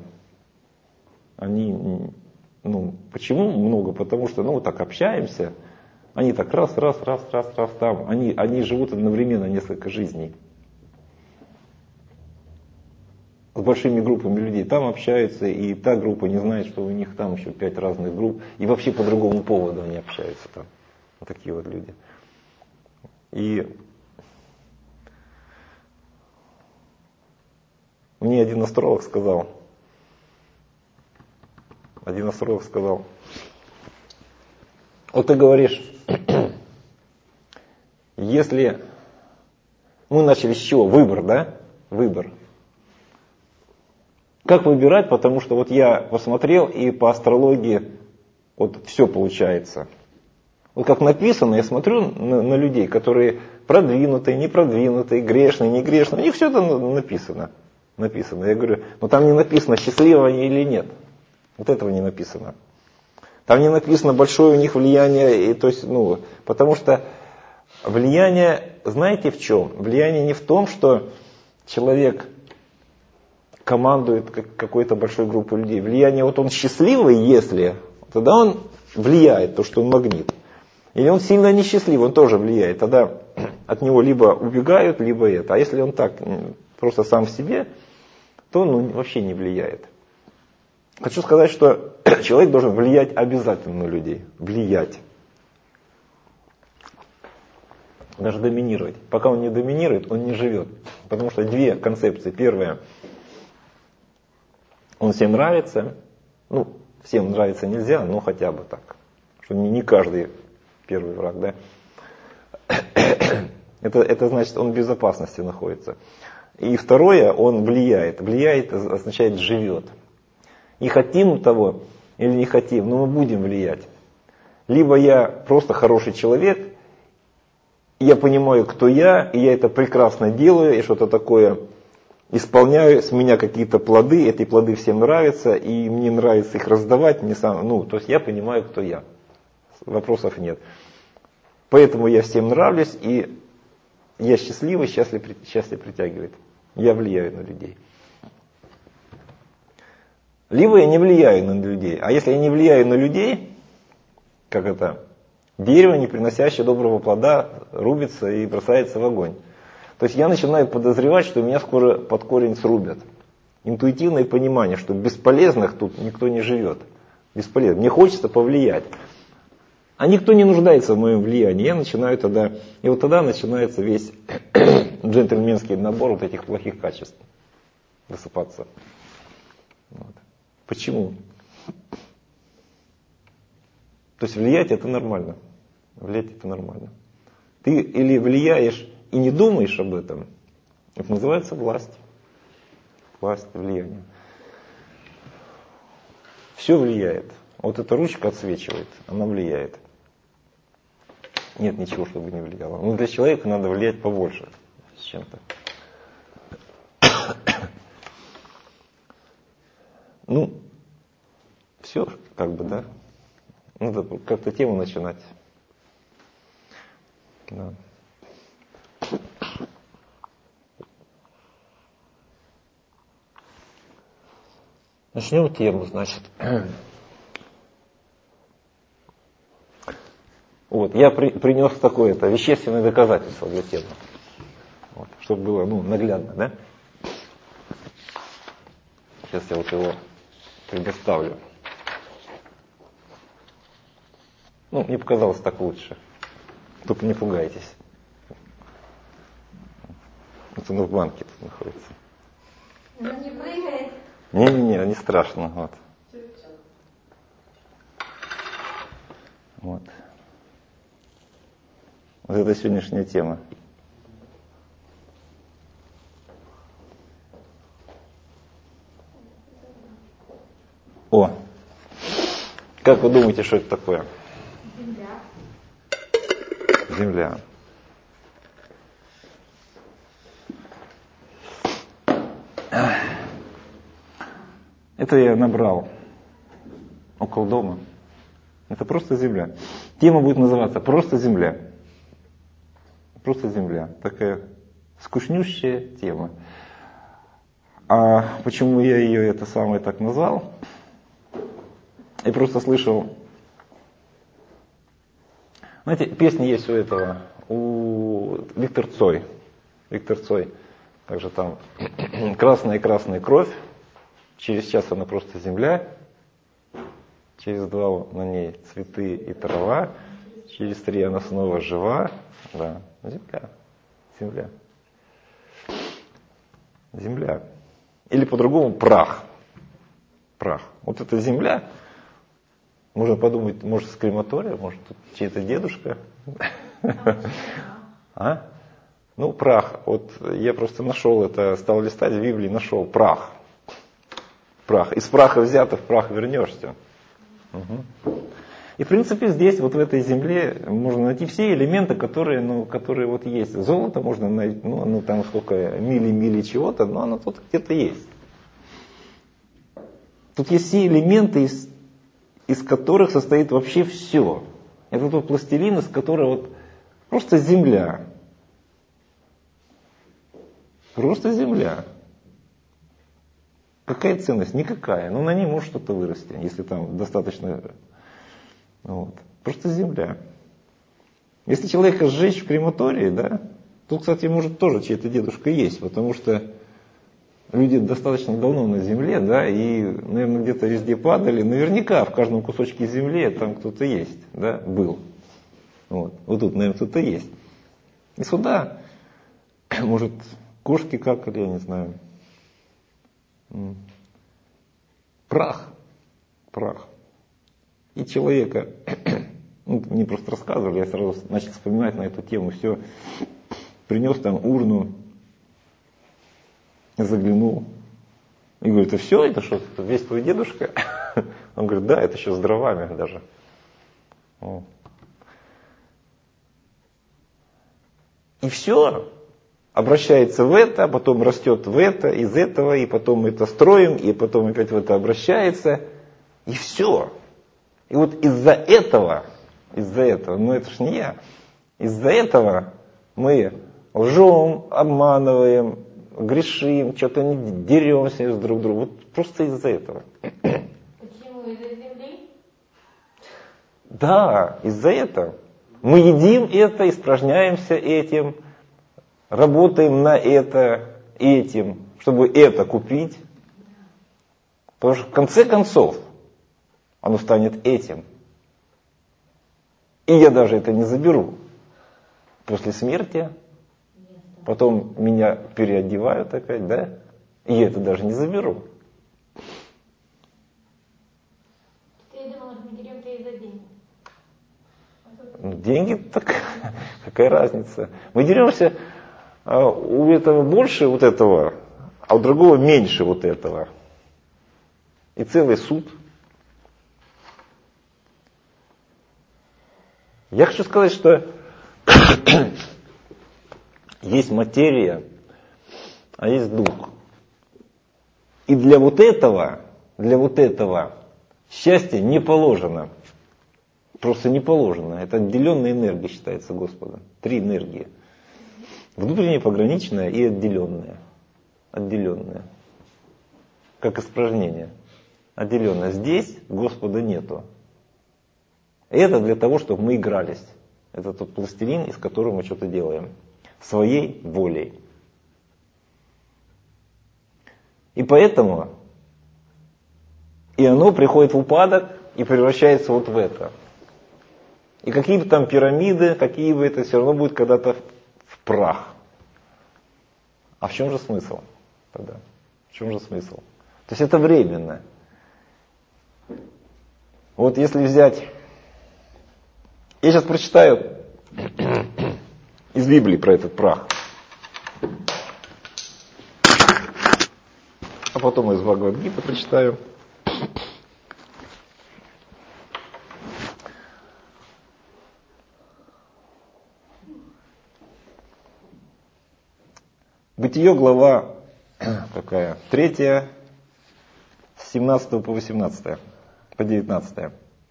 Они, ну, почему много? Потому что, ну, вот так общаемся. Они так раз, раз, раз, раз, раз там. Они, они живут одновременно несколько жизней. С большими группами людей там общаются, и та группа не знает, что у них там еще пять разных групп. И вообще по другому поводу они общаются там. Вот такие вот люди. И мне один астролог сказал, один астролог сказал, вот ты говоришь, если мы начали с чего? Выбор, да? Выбор. Как выбирать? Потому что вот я посмотрел, и по астрологии вот все получается. Вот как написано, я смотрю на, на людей, которые продвинутые, не продвинутые, грешные, не грешные. У них все это написано. написано. Я говорю, но там не написано, счастливы они или нет. Вот этого не написано. Там не написано, большое у них влияние. И, то есть, ну, потому что влияние, знаете в чем? Влияние не в том, что человек командует какой-то большой группой людей. Влияние, вот он счастливый, если, тогда он влияет, то, что он магнит. Или он сильно несчастлив, он тоже влияет. Тогда от него либо убегают, либо это. А если он так, просто сам в себе, то он ну, вообще не влияет. Хочу сказать, что человек должен влиять обязательно на людей. Влиять. Даже доминировать. Пока он не доминирует, он не живет. Потому что две концепции. Первая, он всем нравится. Ну, всем нравится нельзя, но хотя бы так. Что не, не каждый первый враг, да. Это, это значит, он в безопасности находится. И второе, он влияет. Влияет означает живет. И хотим того или не хотим, но мы будем влиять. Либо я просто хороший человек, я понимаю, кто я, и я это прекрасно делаю, и что-то такое исполняю, с меня какие-то плоды, эти плоды всем нравятся, и мне нравится их раздавать, мне сам, ну, то есть я понимаю, кто я. Вопросов нет. Поэтому я всем нравлюсь, и я счастливый, счастье, счастье притягивает. Я влияю на людей. Либо я не влияю на людей. А если я не влияю на людей, как это, дерево, не приносящее доброго плода, рубится и бросается в огонь. То есть я начинаю подозревать, что меня скоро под корень срубят. Интуитивное понимание, что бесполезных тут никто не живет. Бесполезно. Мне хочется повлиять. А никто не нуждается в моем влиянии. Я начинаю тогда, и вот тогда начинается весь джентльменский набор вот этих плохих качеств высыпаться. Вот. Почему? То есть влиять это нормально. Влиять это нормально. Ты или влияешь и не думаешь об этом, это называется власть. Власть, влияние. Все влияет. Вот эта ручка отсвечивает, она влияет. Нет ничего, чтобы не влияло. Но для человека надо влиять побольше с чем-то. Ну, все, как бы, да. Надо как-то тему начинать. Да. Начнем тему, значит. Вот, я при, принес такое-то вещественное доказательство для темы. Вот, чтобы было ну, наглядно, да? Сейчас я вот его предоставлю. Ну, мне показалось так лучше. Только не пугайтесь. Вот оно в банке тут находится. Оно не прыгает? Не-не-не, не страшно. Вот. Вот. Вот это сегодняшняя тема. О! Как вы думаете, что это такое? Земля. Земля. Это я набрал около дома. Это просто земля. Тема будет называться «Просто земля». Просто земля. Такая скучнющая тема. А почему я ее это самое так назвал? Я просто слышал... Знаете, песни есть у этого, у Виктор Цой. Виктор Цой. Также там «Красная-красная кровь». Через час она просто земля. Через два на ней цветы и трава. Через три она снова жива. Да, земля. Земля. Земля. Или по-другому прах. Прах. Вот эта земля. Можно подумать, может, с крематория, может, тут чей-то дедушка. А? Ну, прах. Вот я просто нашел это, стал листать в Библии, нашел прах. Прах. Из праха взято, в прах вернешься. Угу. И в принципе здесь, вот в этой земле, можно найти все элементы, которые, ну, которые вот есть. Золото можно найти, ну, оно там сколько, мили-мили чего-то, но оно тут где-то есть. Тут есть все элементы, из, из которых состоит вообще все. Это тот пластилин, из которого вот просто земля. Просто земля. Какая ценность? Никакая. Но на ней может что-то вырасти, если там достаточно... Вот. Просто земля. Если человека сжечь в крематории, да, тут, кстати, может тоже чей-то дедушка есть, потому что люди достаточно давно на земле, да, и, наверное, где-то везде падали. Наверняка в каждом кусочке земли там кто-то есть, да, был. Вот, вот тут, наверное, кто-то есть. И сюда, может, кошки какали, я не знаю. Прах. Прах. И человека, ну, мне просто рассказывали, я сразу начал вспоминать на эту тему, все, принес там урну, заглянул, и говорит, это все, это что, весь твой дедушка? Он говорит, да, это еще с дровами даже. О. И все обращается в это, а потом растет в это, из этого, и потом мы это строим, и потом опять в это обращается, и все. И вот из-за этого, из-за этого, ну это ж не я, из-за этого мы лжем, обманываем, грешим, что-то не деремся с друг другом. Вот просто из-за этого. Почему? Из-за земли? Да, из-за этого. Мы едим это, испражняемся этим, работаем на это, этим, чтобы это купить. Потому что в конце концов оно станет этим. И я даже это не заберу. После смерти потом меня переодевают опять, да? И я это даже не заберу. Я думала, что мы деремся из-за денег. Ну, деньги, так какая разница? Мы деремся, а у этого больше вот этого, а у другого меньше вот этого. И целый суд. Я хочу сказать, что есть материя, а есть дух. И для вот этого, для вот этого счастье не положено. Просто не положено. Это отделенная энергия считается Господом. Три энергии. Внутренняя, пограничная и отделенная. Отделенная. Как испражнение. Отделенная. Здесь Господа нету. Это для того, чтобы мы игрались. Это тот пластилин, из которого мы что-то делаем. Своей волей. И поэтому и оно приходит в упадок и превращается вот в это. И какие бы там пирамиды, какие бы это, все равно будет когда-то в прах. А в чем же смысл тогда? В чем же смысл? То есть это временно. Вот если взять... Я сейчас прочитаю из Библии про этот прах. А потом из Бхагавад-гиты прочитаю. Бытие, глава какая? Третья, с семнадцатого по восемнадцатое, по девятнадцатое.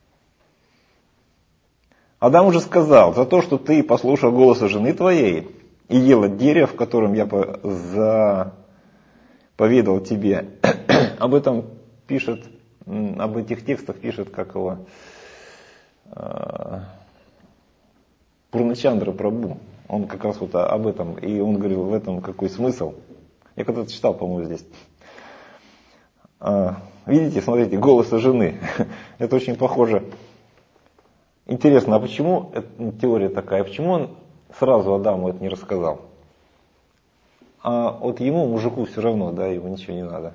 Адам уже сказал, за то, что ты послушал голоса жены твоей и ел от дерева, в котором я заповедал тебе. Об этом пишет, об этих текстах пишет, как его, Пурначандра Прабху. Он как раз вот об этом, и он говорил, в этом какой смысл. Я когда-то читал, по-моему, здесь. Видите, смотрите, голоса жены. Это очень похоже. Интересно, а почему, это теория такая, почему он сразу Адаму это не рассказал? А вот ему, мужику, все равно, да, ему ничего не надо.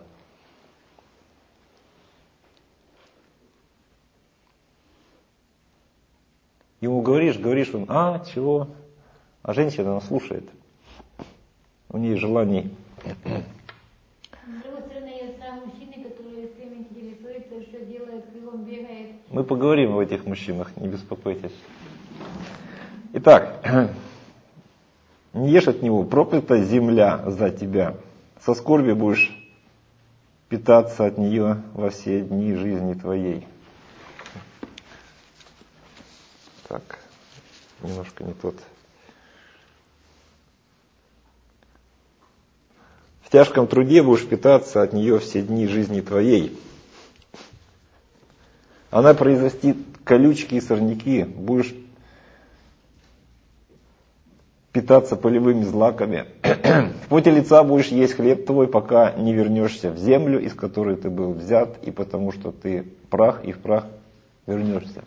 Ему говоришь, говоришь, он, а, чего? А женщина, она слушает. У нее желаний. С другой стороны, есть сам мужчина, который всем интересуется, что делает, как он бегает. Мы поговорим об этих мужчинах, не беспокойтесь. Итак, не ешь от него, проклята земля за тебя. Со скорбью будешь питаться от нее во все дни жизни твоей. Так, немножко не тот. В тяжком труде будешь питаться от нее все дни жизни твоей. Она произрастит колючки и сорняки, будешь питаться полевыми злаками. В поте лица будешь есть хлеб твой, пока не вернешься в землю, из которой ты был взят, и потому что ты прах, и в прах вернешься.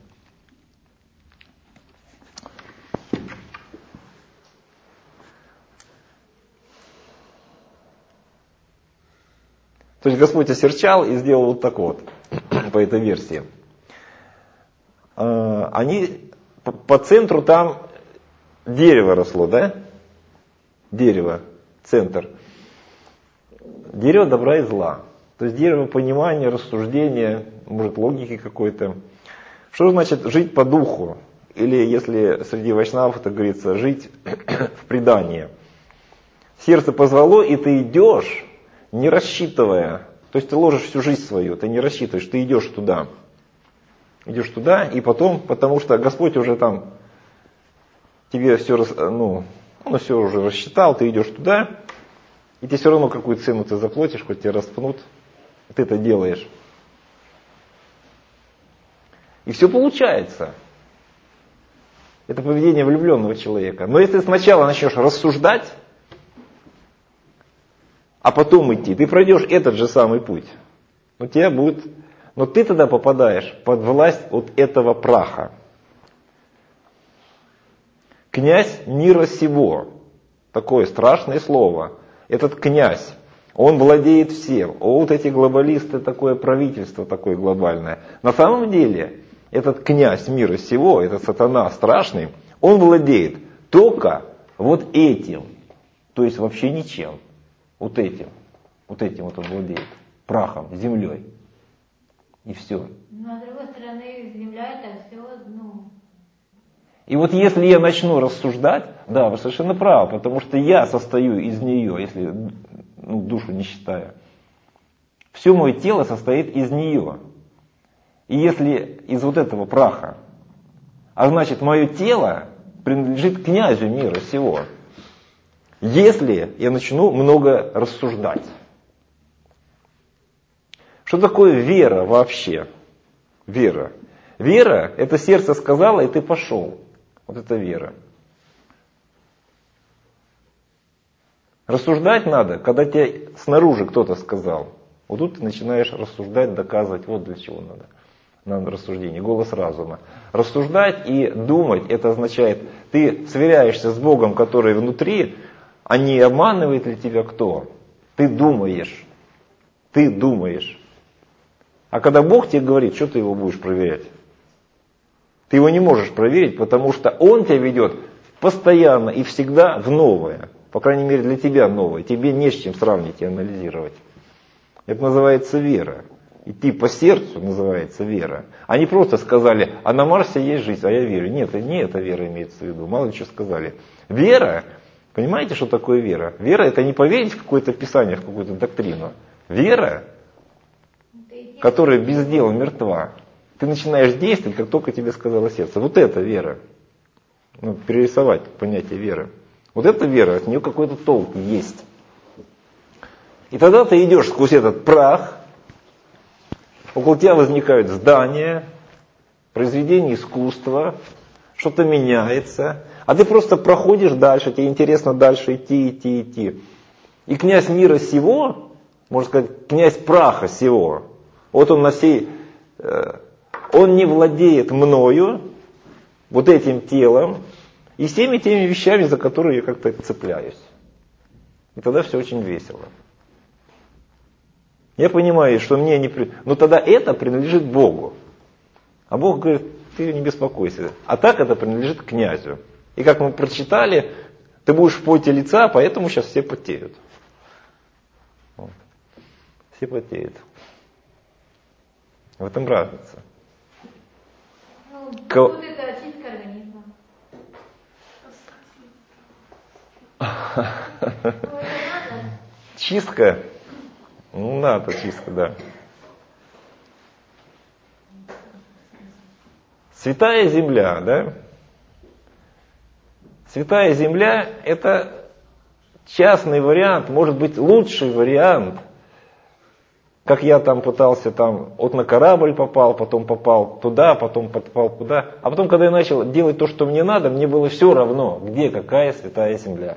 То есть Господь осерчал и сделал вот так вот, по этой версии. Они, по центру там дерево росло, да? Дерево, центр. Дерево добра и зла. То есть дерево понимания, рассуждения, может логики какой-то. Что значит жить по духу? Или если среди вайшнавов это говорится, жить в предании. Сердце позвало, и ты идешь, не рассчитывая. То есть ты ложишь всю жизнь свою, ты не рассчитываешь, ты идешь туда. Идешь туда, и потом, потому что Господь уже там тебе все, ну, он все уже рассчитал, ты идешь туда, и тебе все равно какую цену ты заплатишь, хоть тебя распнут, ты это делаешь. И все получается. Это поведение влюбленного человека. Но если сначала начнешь рассуждать, а потом идти, ты пройдешь этот же самый путь. У тебя будет, но ты тогда попадаешь под власть вот этого праха. Князь мира сего, такое страшное слово. Этот князь, он владеет всем. О, вот эти глобалисты, такое правительство такое глобальное. На самом деле, этот князь мира сего, этот сатана страшный, он владеет только вот этим. То есть вообще ничем. Вот этим. Вот этим вот он владеет. Прахом, землей. И все. Но с другой стороны, земля это все, ну... И вот если я начну рассуждать, да, вы совершенно правы, потому что я состою из нее, если ну, душу не считаю. Все мое тело состоит из нее. И если из вот этого праха, а значит мое тело принадлежит князю мира сего. Если я начну много рассуждать. Что такое вера вообще? Вера. Вера – это сердце сказало, и ты пошел. Вот это вера. Рассуждать надо, когда тебе снаружи кто-то сказал. Вот тут ты начинаешь рассуждать, доказывать, вот для чего надо. Надо рассуждение, голос разума. Рассуждать и думать, это означает, ты сверяешься с Богом, который внутри, а не обманывает ли тебя кто? Ты думаешь. Ты думаешь. А когда Бог тебе говорит, что ты его будешь проверять? Ты его не можешь проверить, потому что он тебя ведет постоянно и всегда в новое. По крайней мере для тебя новое. Тебе не с чем сравнить и анализировать. Это называется вера. Идти по сердцу называется вера. Они просто сказали, а на Марсе есть жизнь, а я верю. Нет, не эта вера имеется в виду. Мало ли что сказали. Вера, понимаете, что такое вера? Вера это не поверить в какое-то писание, в какую-то доктрину. Вера, которая без дела мертва. Ты начинаешь действовать, как только тебе сказало сердце. Вот это вера. Ну, перерисовать понятие веры. Вот эта вера, от нее какой-то толк есть. И тогда ты идешь сквозь этот прах, около тебя возникают здания, произведения искусства, что-то меняется, а ты просто проходишь дальше, тебе интересно дальше идти, идти, идти. И князь мира сего, можно сказать, князь праха сего, вот он на всей, он не владеет мною, вот этим телом, и всеми теми вещами, за которые я как-то цепляюсь. И тогда все очень весело. Я понимаю, что мне не... При... Но тогда это принадлежит Богу. А Бог говорит, ты не беспокойся. А так это принадлежит князю. И как мы прочитали, ты будешь в поте лица, поэтому сейчас все потеют. Вот. Все потеют. В этом разница. Ну, Ко- тут это очистка организма. Ну, это надо. Чистка? Ну, надо чистка, да. Святая земля, да? Святая земля – это частный вариант, может быть, лучший вариант. Как я там пытался, там, вот на корабль попал, потом попал туда, потом попал туда. А потом, когда я начал делать то, что мне надо, мне было все равно, где какая святая земля.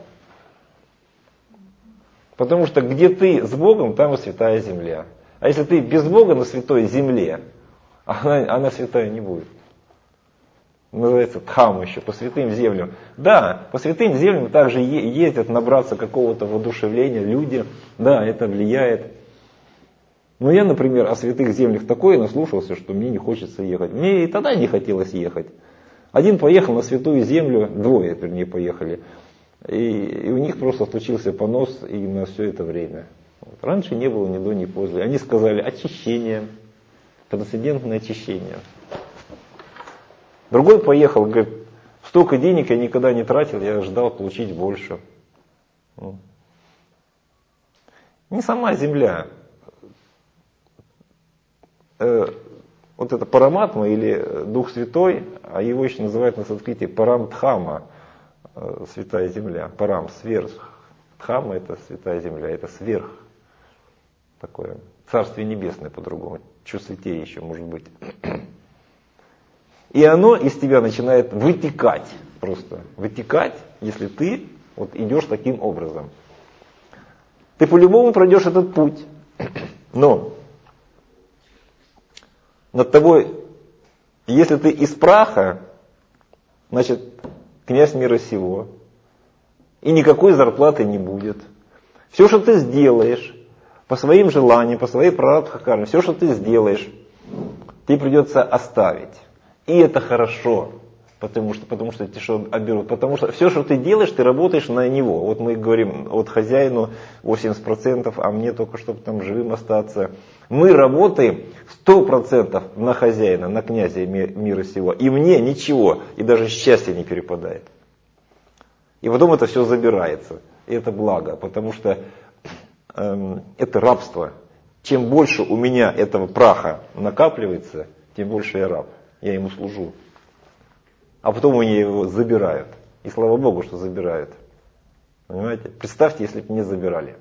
Потому что где ты с Богом, там и святая земля. А если ты без Бога на святой земле, она, она святая не будет. Называется Дхамма еще, по святым землям. Да, по святым землям также ездят набраться какого-то воодушевления люди. Да, это влияет. Но я, например, о святых землях такое наслушался, что мне не хочется ехать. Мне и тогда не хотелось ехать. Один поехал на святую землю, двое, вернее, поехали. И, и у них просто случился понос и на все это время. Вот. Раньше не было ни до, ни после. Они сказали очищение, трансцендентное очищение. Другой поехал, говорит, столько денег я никогда не тратил, я ждал получить больше. Не сама земля. Э, вот это Параматма или Дух Святой, а его еще называют на санскрите Парамдхама, э, святая земля. Парам, сверх. Дхама это святая земля, это сверх. Такое царствие небесное по-другому. Чуть святее еще может быть. И оно из тебя начинает вытекать, просто вытекать, если ты вот идешь таким образом. Ты по-любому пройдешь этот путь, но над тобой, если ты из праха, значит, князь мира сего, и никакой зарплаты не будет. Все, что ты сделаешь, по своим желаниям, по своей прарабдха-карме, все, что ты сделаешь, тебе придется оставить. И это хорошо, потому что, потому что тебя что оберут. Потому что все, что ты делаешь, ты работаешь на него. Вот мы говорим, вот хозяину восемьдесят процентов, а мне только, чтобы там живым остаться. Мы работаем сто процентов на хозяина, на князя мира сего. И мне ничего, и даже счастье не перепадает. И потом это все забирается. И это благо, потому что эм, это рабство. Чем больше у меня этого праха накапливается, тем больше я раб. Я ему служу. А потом мне его забирают. И слава Богу, что забирают. Понимаете? Представьте, если бы не забирали.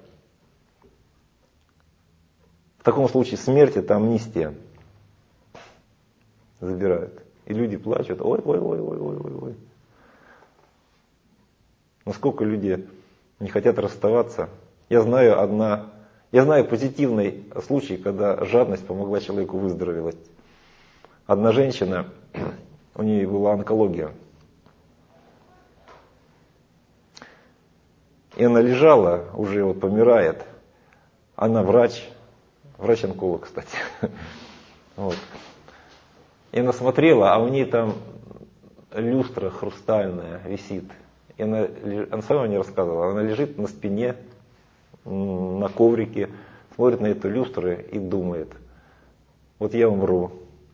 В таком случае смерть — это амнистия. Забирают. И люди плачут. Ой, ой, ой, ой, ой, ой, ой. Насколько люди не хотят расставаться. Я знаю одна, я знаю позитивный случай, когда жадность помогла человеку выздороветь. Одна женщина, у нее была онкология. И она лежала, уже вот помирает. Она врач, врач-онколог, кстати. Вот. И она смотрела, а у нее там люстра хрустальная висит. И она, она сама мне рассказывала, она лежит на спине, на коврике, смотрит на эту люстру и думает, вот я умру.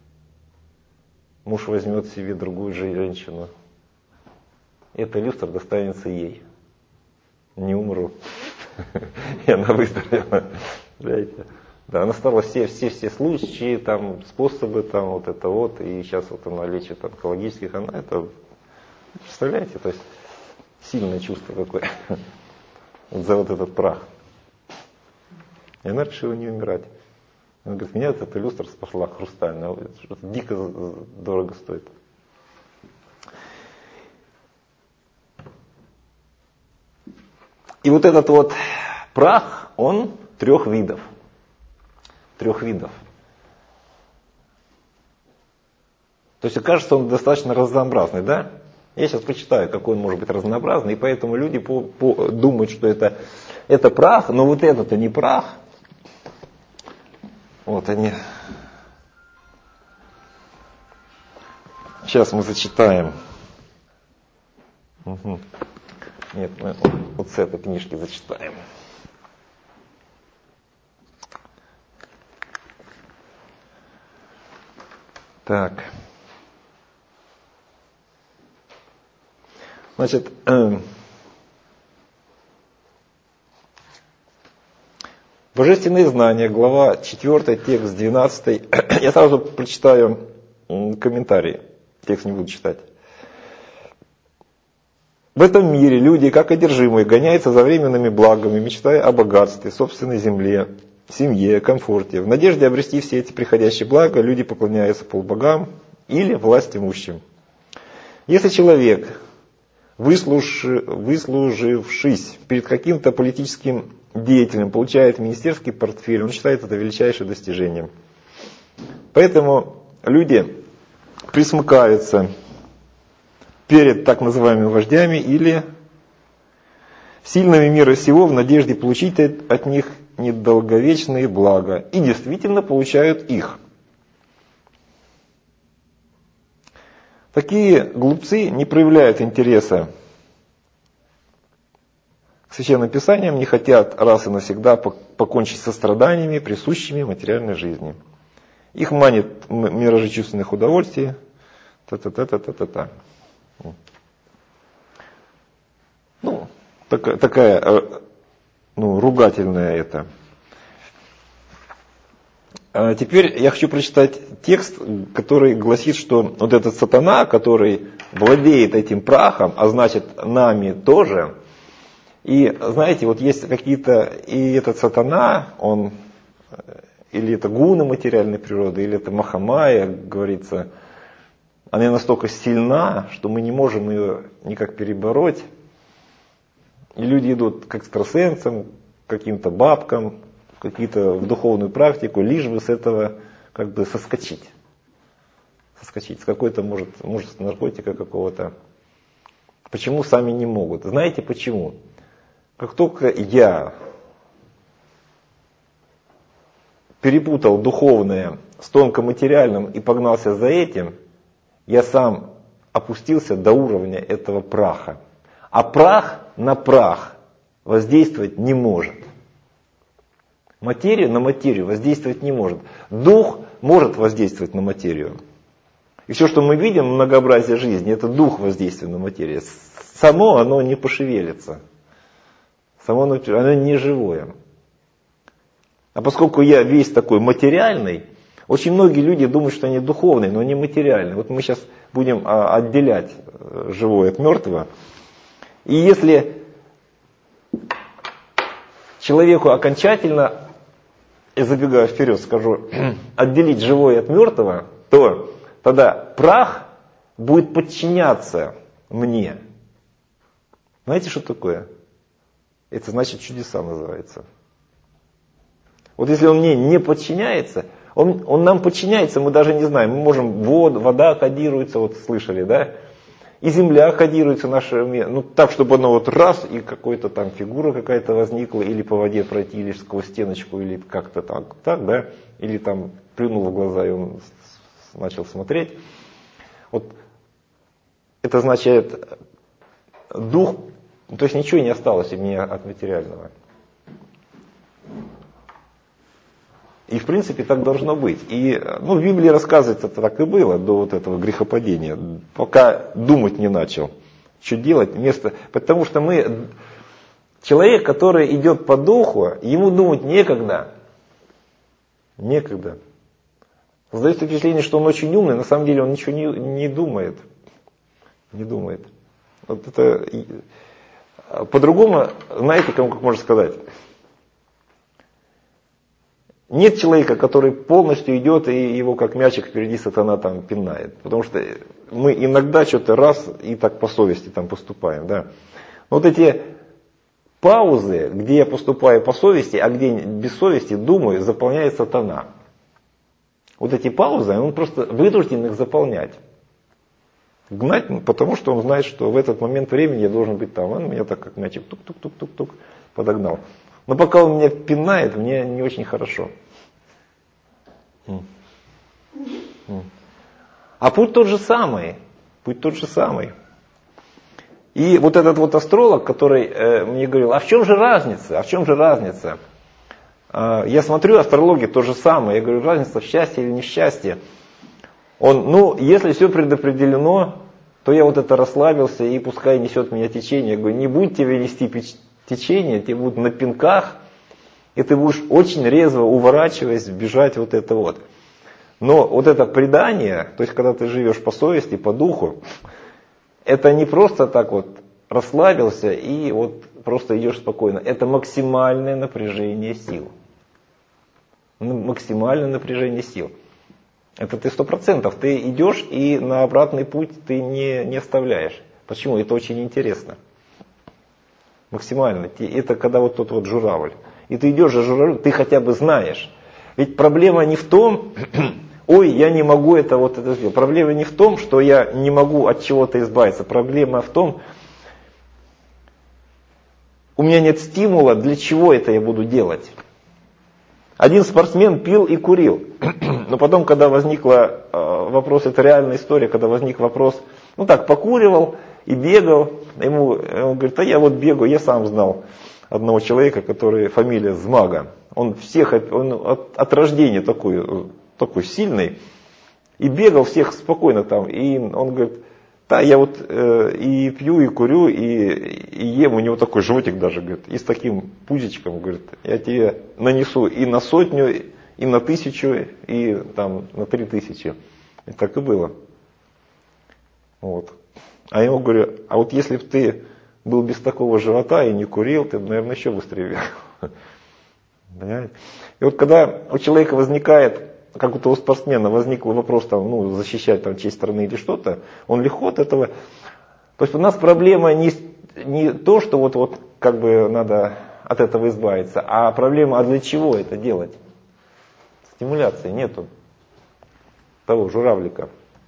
Муж возьмет себе другую женщину. Эта люстра достанется ей. Не умру. И она выздоровела. Знаете? Да, она стала все, все, все случаи, там, способы, там, вот это вот, и сейчас вот она лечит онкологических, она это, представляете, то есть сильное чувство какое вот за вот этот прах. И она решила не умирать. Она говорит, меня эта люстра спасла хрустальная, что-то дико дорого стоит. И вот этот вот прах, он трех видов. Трех видов. То есть кажется, он достаточно разнообразный, да? Я сейчас почитаю, какой он может быть разнообразный, и поэтому люди по, по, думают, что это, это прах, но вот это-то не прах. Вот они. Сейчас мы зачитаем. Угу. Нет, мы вот с этой книжки зачитаем. Так. Значит, э, Божественные знания, глава четвёртая, текст двенадцатый. Я сразу прочитаю комментарий, текст не буду читать. В этом мире люди, как одержимые, гоняются за временными благами, мечтая о богатстве, собственной земле, семье, комфорте. В надежде обрести все эти приходящие блага, люди поклоняются полубогам или власть имущим. Если человек, выслуж- выслужившись перед каким-то политическим деятелем, получает министерский портфель, он считает это величайшим достижением. Поэтому люди присмыкаются перед так называемыми вождями или сильными мира сего в надежде получить от них недолговечные блага. И действительно получают их. Такие глупцы не проявляют интереса к Священным Писаниям, не хотят раз и навсегда покончить со страданиями, присущими материальной жизни. Их манит миражи чувственных удовольствий. Та-та-та-та-та-та. Ну, такая, такая ну, ругательная это. А теперь я хочу прочитать текст, который гласит, что вот этот сатана, который владеет этим прахом, а значит нами тоже. И знаете, вот есть какие-то, и этот сатана, он, или это гуна материальной природы, или это Махамая, говорится, она настолько сильна, что мы не можем ее никак перебороть. И люди идут к экстрасенсам, к каким-то бабкам, в какие-то в духовную практику, лишь бы с этого как бы соскочить. Соскочить с какой-то, может, может, наркотика какого-то. Почему сами не могут? Знаете почему? Как только я перепутал духовное с тонкоматериальным и погнался за этим, я сам опустился до уровня этого праха. А прах на прах воздействовать не может. Материя на материю воздействовать не может. Дух может воздействовать на материю. И все, что мы видим, многообразие жизни, это дух воздействует на материю. Само оно не пошевелится. Само оно, оно не живое. А поскольку я весь такой материальный, очень многие люди думают, что они духовные, но они материальные. Вот мы сейчас будем отделять живое от мертвого. И если человеку окончательно, я забегаю вперед, скажу, отделить живое от мертвого, то тогда прах будет подчиняться мне. Знаете, что такое? Это значит чудеса называется. Вот если он мне не подчиняется, он, он нам подчиняется, мы даже не знаем. Мы можем, вод, вода кодируется, вот слышали, да? И земля кодируется наша, ну так, чтобы она вот раз, и какая-то там фигура какая-то возникла, или по воде пройти, или сквозь стеночку, или как-то так, так, да? Или там плюнул в глаза, и он начал смотреть. Вот это означает дух, то есть ничего не осталось у меня от материального. И в принципе так должно быть. И ну, в Библии рассказывается, это так и было до вот этого грехопадения. Пока думать не начал, что делать вместо... Потому что мы... Человек, который идет по духу, ему думать некогда. Некогда. Создается впечатление, что он очень умный, на самом деле он ничего не, не думает. Не думает. Вот это... По-другому, знаете, кому как можно сказать? Нет человека, который полностью идет и его как мячик впереди сатана там пинает. Потому что мы иногда что-то раз и так по совести там поступаем. Да. Вот эти паузы, где я поступаю по совести, а где без совести думаю, заполняет сатана. Вот эти паузы, он просто вынужден их заполнять. Гнать, потому что он знает, что в этот момент времени я должен быть там. Он меня так как мячик тук-тук-тук-тук-тук подогнал. Но пока он меня пинает, мне не очень хорошо. А путь тот же самый. Путь тот же самый. И вот этот вот астролог, который э, мне говорил, а в чем же разница? А в чем же разница? Э, я смотрю, астрология то же самое. Я говорю, разница в счастье или несчастье. Он, ну, если все предопределено, то я вот это расслабился, и пускай несет меня течение. Я говорю, не будь тебе нести течение, тебе будут на пинках, и ты будешь очень резво, уворачиваясь, бежать вот это вот. Но вот это предание, то есть когда ты живешь по совести, по духу, это не просто так вот расслабился и вот просто идешь спокойно. Это максимальное напряжение сил. Максимальное напряжение сил. Это ты сто процентов. Ты идешь и на обратный путь ты не, не оставляешь. Почему? Это очень интересно. Максимально. Это когда вот тот вот журавль. И ты идешь за журавлем, ты хотя бы знаешь. Ведь проблема не в том, ой, я не могу это вот это сделать. Проблема не в том, что я не могу от чего-то избавиться. Проблема в том, у меня нет стимула, для чего это я буду делать. Один спортсмен пил и курил. Но потом, когда возник вопрос, это реальная история, когда возник вопрос, ну так, покуривал и бегал. Ему, он говорит, а я вот бегаю, я сам знал одного человека, который фамилия Змага. Он всех, он от, от рождения такой, такой сильный. И бегал всех спокойно там. И он говорит, да, я вот э, и пью, и курю, и, и ем. У него такой животик даже, говорит, и с таким пузичком, говорит, я тебе нанесу и на сотню, и на тысячу, и там на три тысячи. И так и было. Вот. А я ему говорю, а вот если бы ты был без такого живота и не курил, ты, наверное, еще быстрее бегал. Понимаете? И вот когда у человека возникает, как у того спортсмена, возник вопрос там, ну, защищать там, честь страны или что-то, он легко от этого. То есть у нас проблема не, не то, что вот, вот как бы надо от этого избавиться, а проблема, а для чего это делать? Стимуляции нету того журавлика.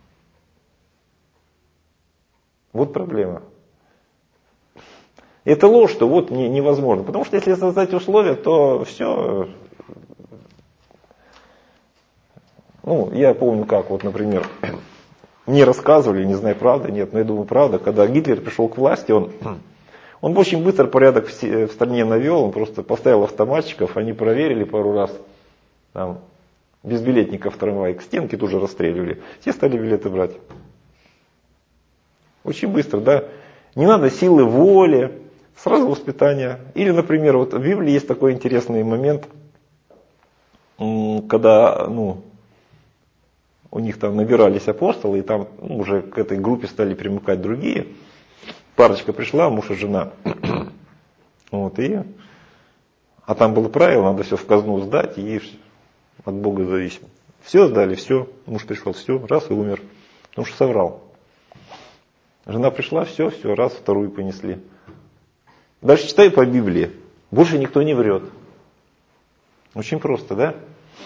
Вот проблема. Это ложь, что вот не, невозможно. Потому что если создать условия, то все. Ну, я помню, как, вот, например, мне рассказывали, не знаю, правда, нет, но я думаю, правда, когда Гитлер пришел к власти, он, он очень быстро порядок в, в стране навел, он просто поставил автоматчиков, они проверили пару раз, там, безбилетников в трамвае, к стенке тоже расстреливали, все стали билеты брать. Очень быстро, да. Не надо силы воли, сразу воспитание. Или, например, вот в Библии есть такой интересный момент, когда, ну, у них там набирались апостолы, и там, ну, уже к этой группе стали примыкать другие. Парочка пришла, муж и жена. Вот, и, а там было правило, надо все в казну сдать, и от Бога зависит. Все сдали, все, муж пришел, все, раз и умер, потому что соврал. Жена пришла, все, все, раз, вторую понесли. Дальше читаю по Библии, больше никто не врет. Очень просто, да?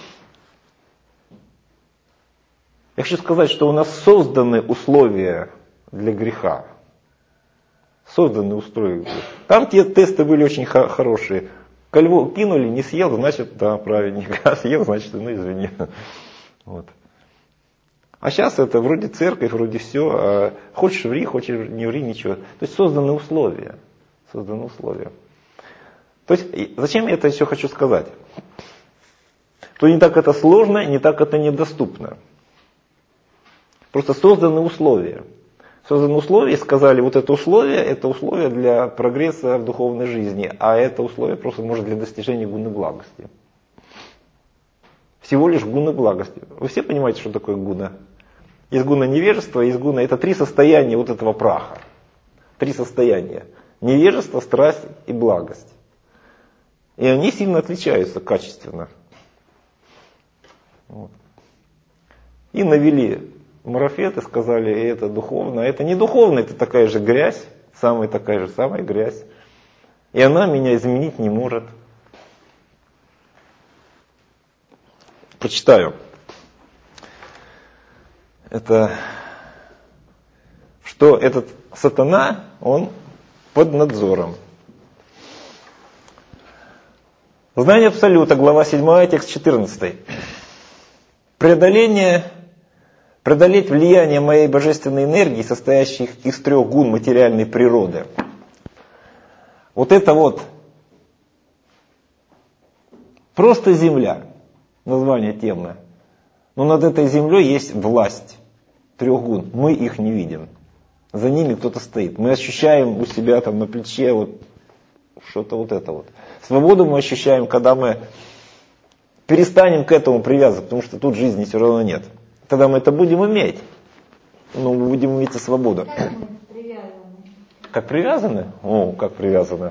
Я хочу сказать, что у нас созданы условия для греха. Созданы условия. Там те тесты были очень х- хорошие. Кольву кинули, не съел, значит, да, праведник. А съел, значит, ну извини. Вот. А сейчас это вроде церковь, вроде все. А хочешь ври, хочешь не ври, ничего. То есть созданы условия. Созданы условия. То есть зачем я это еще хочу сказать? Что не так это сложно, не так это недоступно. Просто созданы условия. Созданы условия, сказали, вот это условие, это условие для прогресса в духовной жизни, а это условие просто может для достижения гуны благости. Всего лишь гуна благости. Вы все понимаете, что такое гуна? Есть гуна невежества, есть гуна, это три состояния вот этого праха. Три состояния. Невежество, страсть и благость. И они сильно отличаются качественно. Вот. И навели марафеты, сказали, это духовно. Это не духовно, это такая же грязь, самая такая же самая грязь. И она меня изменить не может. Прочитаю. Это, что этот сатана, он под надзором. Знание Абсолюта, глава седьмая, текст четырнадцатый. Преодоление, преодолеть влияние моей божественной энергии, состоящей из трех гун материальной природы. Вот это вот просто земля, название темное. Но над этой землей есть власть трех гун. Мы их не видим. За ними кто-то стоит. Мы ощущаем у себя там на плече вот что-то вот это вот. Свободу мы ощущаем, когда мы перестанем к этому привязываться, потому что тут жизни все равно нет. Тогда мы это будем иметь. Но мы будем иметь и свободу. Как мы привязаны? Как привязаны? О, как привязаны.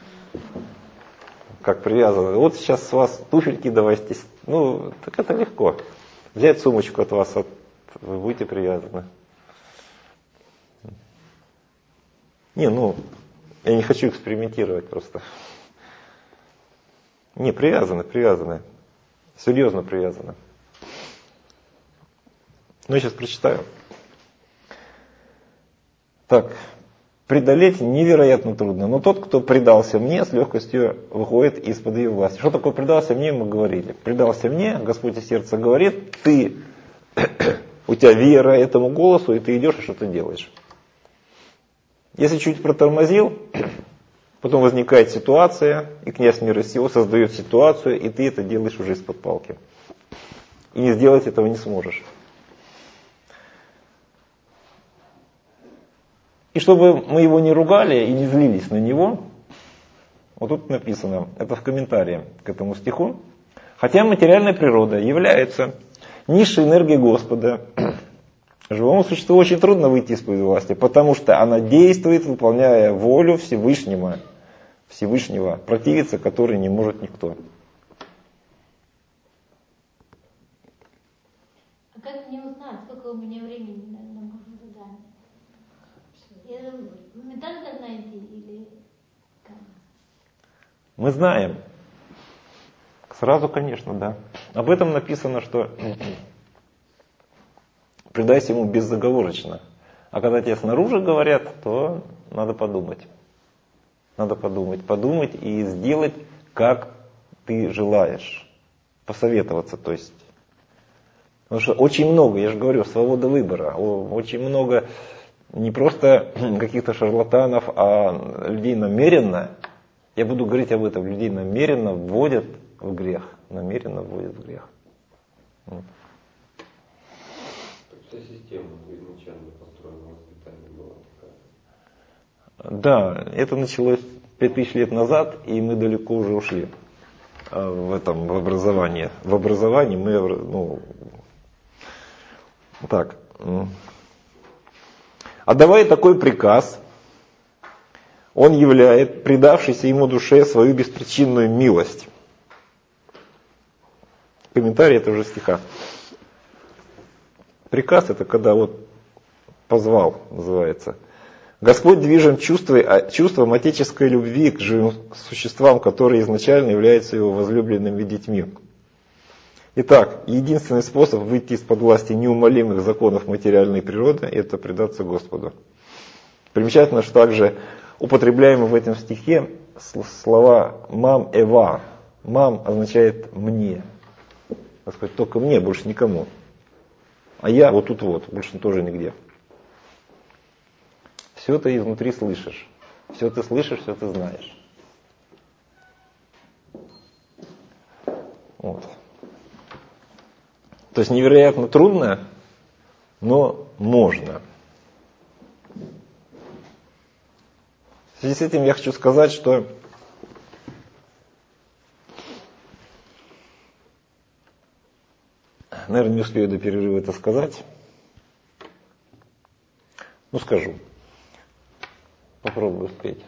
Как привязаны. Вот сейчас с вас туфельки давайте. Ну, так это легко. Взять сумочку от вас, от, вы будете привязаны. Не, ну, я не хочу экспериментировать просто. Не, привязаны, привязаны. Серьезно привязаны. Ну, я сейчас прочитаю. Так, преодолеть невероятно трудно, но тот, кто предался мне, с легкостью выходит из-под ее власти. Что такое предался мне, мы говорили. Предался мне, Господь из сердца говорит, ты, у тебя вера этому голосу, и ты идешь и что-то делаешь. Если чуть протормозил, потом возникает ситуация, и князь мира сил создает ситуацию, и ты это делаешь уже из-под палки. И не сделать этого не сможешь. И чтобы мы его не ругали и не злились на него, вот тут написано, это в комментарии к этому стиху, хотя материальная природа является низшей энергией Господа, живому существу очень трудно выйти из-под власти, потому что она действует, выполняя волю Всевышнего, Всевышнего, противиться которой не может никто. А как мне узнать, сколько у меня времени на, на мое задание? Я моментально найти или как? Мы знаем. Сразу, конечно, да. Об этом написано, что предайся ему безоговорочно. А когда тебе снаружи говорят, то надо подумать. Надо подумать, подумать и сделать, как ты желаешь. Посоветоваться, то есть. Потому что очень много, я же говорю, свобода выбора. Очень много не просто каких-то шарлатанов, а людей намеренно, я буду говорить об этом, людей намеренно вводят в грех. Намеренно вводят в грех. Вот. Вся система изначально построена, воспитание была такая. Да, это началось пять тысяч лет назад, и мы далеко уже ушли в этом, в образовании. В образовании мы, ну, так, отдавая такой приказ, он являет предавшейся ему душе свою беспричинную милость. Комментарий этого же стиха. Приказ это когда вот позвал, называется. Господь движим чувством, чувством отеческой любви к живым существам, которые изначально являются его возлюбленными детьми. Итак, единственный способ выйти из-под власти неумолимых законов материальной природы – это предаться Господу. Примечательно, что также употребляемы в этом стихе слова «мам эва». «Мам» означает «мне». Так сказать, только мне, больше никому. А я вот тут вот, больше тоже нигде. Все ты изнутри слышишь. Все ты слышишь, все ты знаешь. Вот. То есть невероятно трудно, но можно. В связи с этим я хочу сказать, что наверное, не успею до перерыва это сказать. Ну, скажу. Попробую успеть.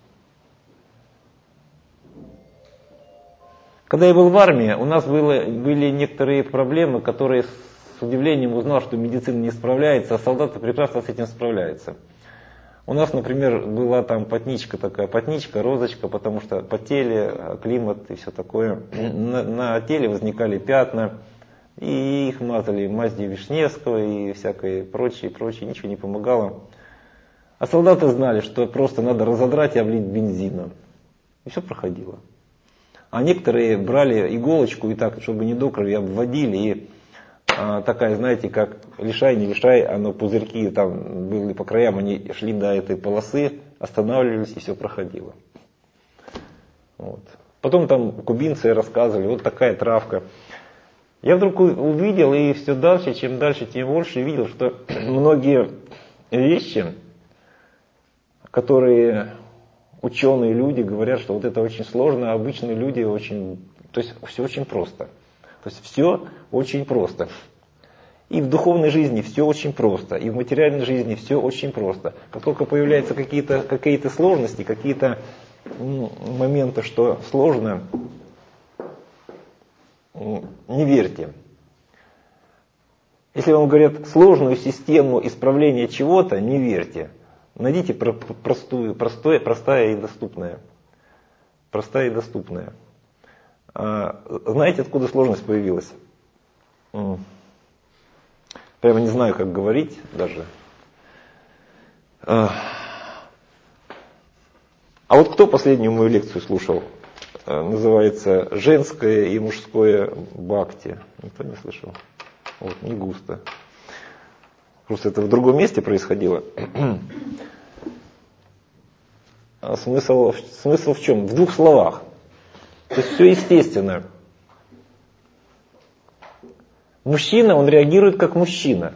Когда я был в армии, у нас было, были некоторые проблемы, которые с удивлением узнал, что медицина не справляется, а солдаты прекрасно с этим справляются. У нас, например, была там потничка такая, потничка, розочка, потому что потели, климат и все такое. На, на теле возникали пятна, и их мазали мазью Вишневского и всякое прочее, прочее, ничего не помогало. А солдаты знали, что просто надо разодрать и облить бензином. И все проходило. А некоторые брали иголочку и так, чтобы не до крови, обводили. И а, такая, знаете, как лишай, не лишай, оно пузырьки там были по краям, они шли до этой полосы, останавливались и все проходило. Вот. Потом там кубинцы рассказывали, вот такая травка. Я вдруг увидел, и все дальше, чем дальше, тем больше, видел, что многие вещи, которые ученые люди говорят, что вот это очень сложно, а обычные люди очень... То есть все очень просто. То есть все очень просто. И в духовной жизни все очень просто, и в материальной жизни все очень просто. Как только появляются какие-то какие-то сложности, какие-то ну, моменты, что сложно, не верьте. Если вам говорят сложную систему исправления чего-то, не верьте. Найдите простую, простое, простая и доступная. Простая и доступная. А, знаете, откуда сложность появилась? Прямо не знаю, как говорить даже. А вот кто последнюю мою лекцию слушал? Называется «Женское и мужское бхакти». Никто не слышал? Вот, не густо. Просто это в другом месте происходило. А смысл, смысл в чем? В двух словах. То есть все естественно. Мужчина, он реагирует как мужчина.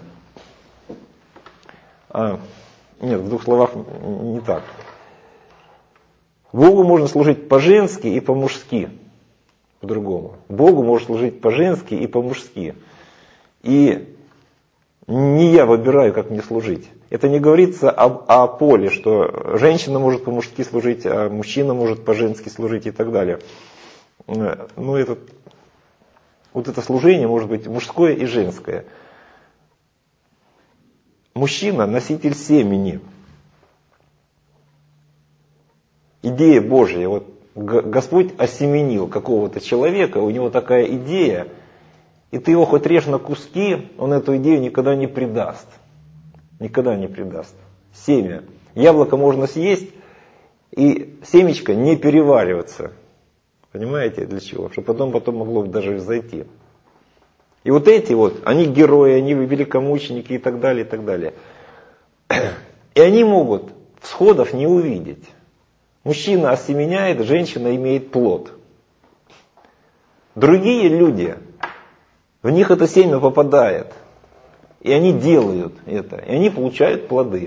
А, нет, в двух словах не так. Богу можно служить по-женски и по-мужски. По-другому. Богу можно служить по-женски и по-мужски. И не я выбираю, как мне служить. Это не говорится о, о поле, что женщина может по-мужски служить, а мужчина может по-женски служить и так далее. Ну, это... Вот это служение может быть мужское и женское. Мужчина – носитель семени. Идея Божья. Вот Господь осеменил какого-то человека, у него такая идея, и ты его хоть режь на куски, он эту идею никогда не предаст. Никогда не предаст. Семя. Яблоко можно съесть, и семечко не перевариваться. Понимаете, для чего? Чтобы потом, потом могло даже взойти. И вот эти вот, они герои, они великомученики и так далее, и так далее. И они могут всходов не увидеть. Мужчина осеменяет, женщина имеет плод. Другие люди, в них это семя попадает. И они делают это, и они получают плоды.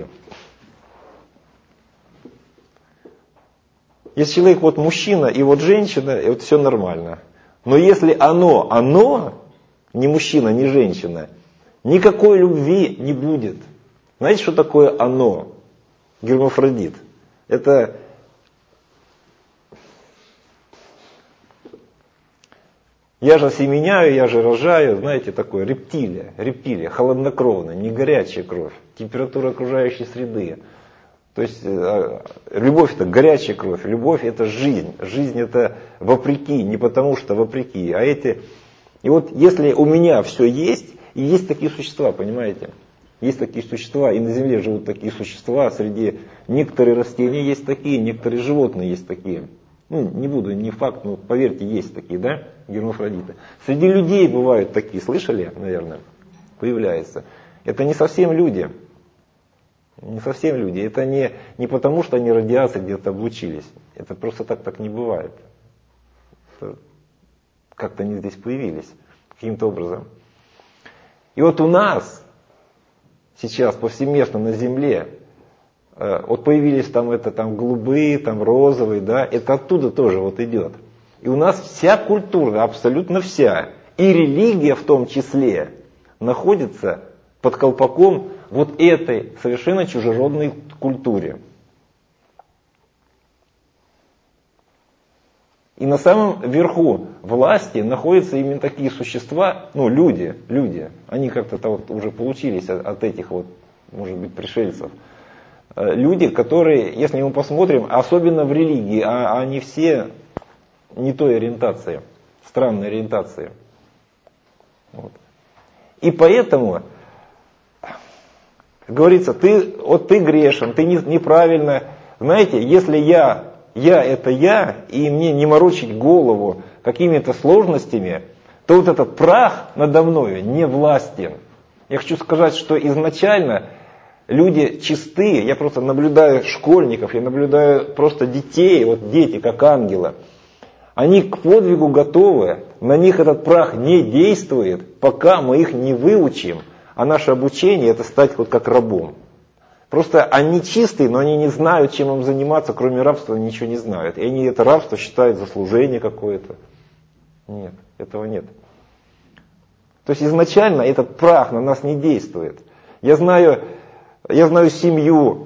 Если человек вот мужчина и вот женщина, и вот все нормально. Но если оно, оно, не мужчина, не женщина, никакой любви не будет. Знаете, что такое оно? Гермафродит. Это я же осеменяю, я же рожаю, знаете, такое рептилия, рептилия, холоднокровная, не горячая кровь, температура окружающей среды. То есть любовь это горячая кровь, любовь это жизнь, жизнь это вопреки, не потому что вопреки, а эти... И вот если у меня все есть, и есть такие существа, понимаете, есть такие существа, и на Земле живут такие существа, среди некоторые растения есть такие, некоторые животные есть такие. Ну, не буду, не факт, но поверьте, есть такие, да, гермафродиты. Среди людей бывают такие, слышали, наверное, появляются. Это не совсем люди. Не совсем люди. Это не, не потому, что они радиацией где-то облучились. Это просто так так не бывает. Это как-то они здесь появились каким-то образом. И вот у нас сейчас повсеместно на Земле э, вот появились там это там голубые, там розовые, да, это оттуда тоже вот идет. И у нас вся культура, абсолютно вся, и религия в том числе, находится под колпаком вот этой совершенно чужеродной культуре. И на самом верху власти находятся именно такие существа, ну люди, люди, они как-то вот уже получились от, от этих вот, может быть, пришельцев. Люди, которые, если мы посмотрим, особенно в религии, а они все не той ориентации, странной ориентации. Вот. И поэтому... Говорится, ты, вот ты грешен, ты не, неправильно. Знаете, если я, я это я, и мне не морочить голову какими-то сложностями, то вот этот прах надо мною не властен. Я хочу сказать, что изначально люди чистые, я просто наблюдаю школьников, я наблюдаю просто детей, вот дети как ангелы. Они к подвигу готовы, на них этот прах не действует, пока мы их не выучим. А наше обучение это стать вот как рабом. Просто они чистые, но они не знают, чем им заниматься, кроме рабства, они ничего не знают. И они это рабство считают за служение какое-то. Нет, этого нет. То есть изначально этот прах на нас не действует. Я знаю, я знаю семью,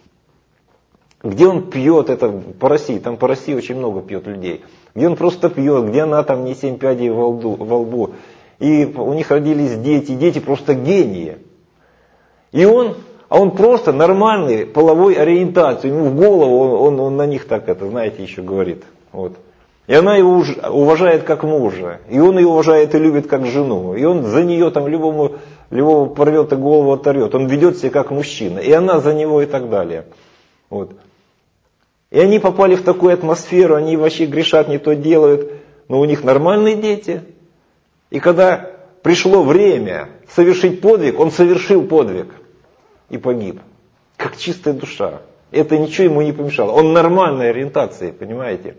где он пьет, это по России, там по России очень много пьет людей, где он просто пьет, где она там не семь пядей во лбу, во лбу. И у них родились дети, дети просто гении. И он, а он просто нормальный половой ориентации, ему в голову, он, он, он на них так это, знаете, еще говорит. Вот. И она его уважает как мужа, и он ее уважает и любит как жену, и он за нее там любому, любого порвет и голову оторвет, он ведет себя как мужчина, и она за него и так далее. Вот. И они попали в такую атмосферу, они вообще грешат, не то делают, но у них нормальные дети. И когда пришло время совершить подвиг, он совершил подвиг и погиб, как чистая душа. Это ничего ему не помешало, он нормальной ориентации, понимаете?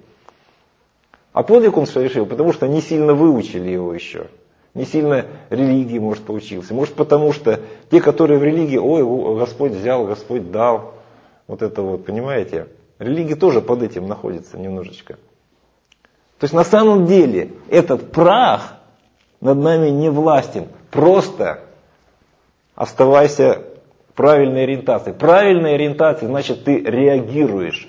А подвиг он совершил, потому что не сильно выучили его еще. Не сильно религии, может, поучился. Может, потому что те, которые в религии, ой, Господь взял, Господь дал. Вот это вот, понимаете? Религия тоже под этим находится немножечко. То есть на самом деле этот прах над нами не властен. Просто оставайся правильной ориентацией. Правильной ориентацией значит ты реагируешь.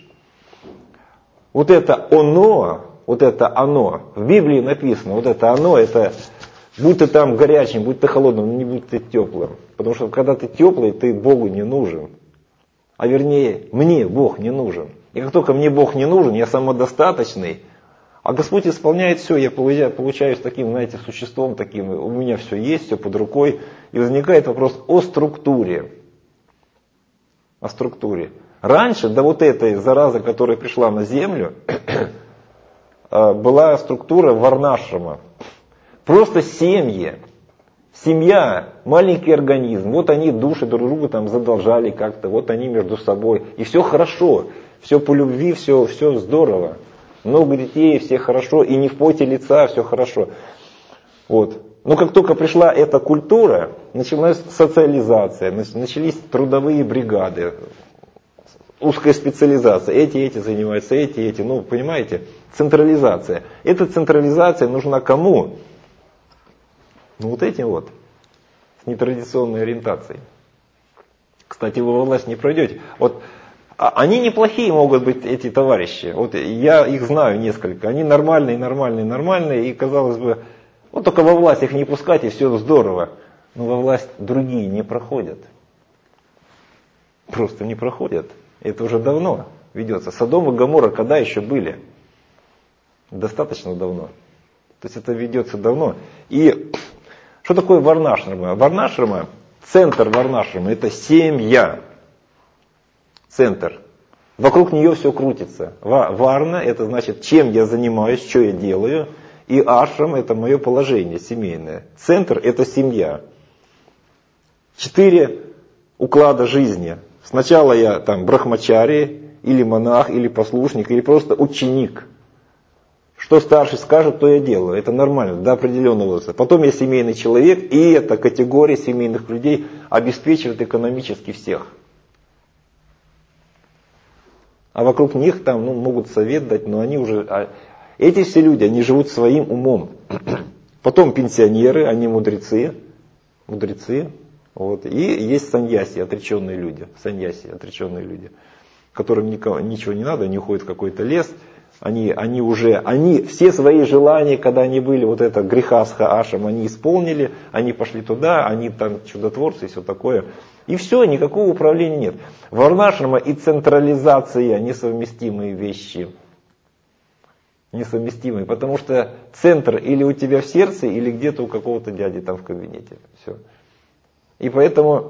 Вот это оно... Вот это оно, в Библии написано, вот это оно, это будь ты там горячим, будь ты холодным, но не будь ты теплым. Потому что когда ты теплый, ты Богу не нужен. А вернее, мне Бог не нужен. И как только мне Бог не нужен, я самодостаточный, а Господь исполняет все, я получаю, получаюсь таким, знаете, существом таким, у меня все есть, все под рукой. И возникает вопрос о структуре. О структуре. Раньше, до вот этой заразы, которая пришла на землю, была структура варнашрама. Просто семьи. Семья, маленький организм. Вот они души друг друга там задолжали как-то. Вот они между собой. И все хорошо. Все по любви, все, все здорово. Много детей, все хорошо. И не в поте лица, все хорошо. Вот. Но как только пришла эта культура, началась социализация. Начались трудовые бригады. Узкая специализация. Эти, эти занимаются, эти, эти. Ну, понимаете, централизация. Эта централизация нужна кому? Ну, вот этим вот. С нетрадиционной ориентацией. Кстати, вы во власть не пройдете. Вот, они неплохие могут быть, эти товарищи. Вот я их знаю несколько. Они нормальные, нормальные, нормальные. И, казалось бы, вот только во власть их не пускать, и все здорово. Но во власть другие не проходят. Просто не проходят. Это уже давно ведется. Содом и Гоморра когда еще были? Достаточно давно. То есть это ведется давно. И что такое варнашрама? Варнашрама, центр варнашрама, это семья. Центр. Вокруг нее все крутится. Варна это значит, чем я занимаюсь, что я делаю. И ашрам это мое положение семейное. Центр это семья. Четыре уклада жизни. Сначала я там брахмачари, или монах, или послушник, или просто ученик. Что старший скажет, то я делаю. Это нормально, до определенного возраста. Потом я семейный человек, и эта категория семейных людей обеспечивает экономически всех. А вокруг них там ну, могут совет дать, но они уже... А эти все люди, они живут своим умом. Потом пенсионеры, они мудрецы. Мудрецы. Вот. И есть саньяси, отреченные люди, саньяси, отреченные люди, которым никого, ничего не надо, они уходят в какой-то лес, они, они уже, они все свои желания, когда они были, вот это грехасха ашам, они исполнили, они пошли туда, они там чудотворцы и все такое. И все, никакого управления нет. Варнашрама и централизация несовместимые вещи. Несовместимые, потому что центр или у тебя в сердце, или где-то у какого-то дяди там в кабинете. Все. И поэтому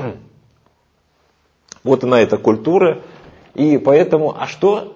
вот она эта культура. И поэтому, а что?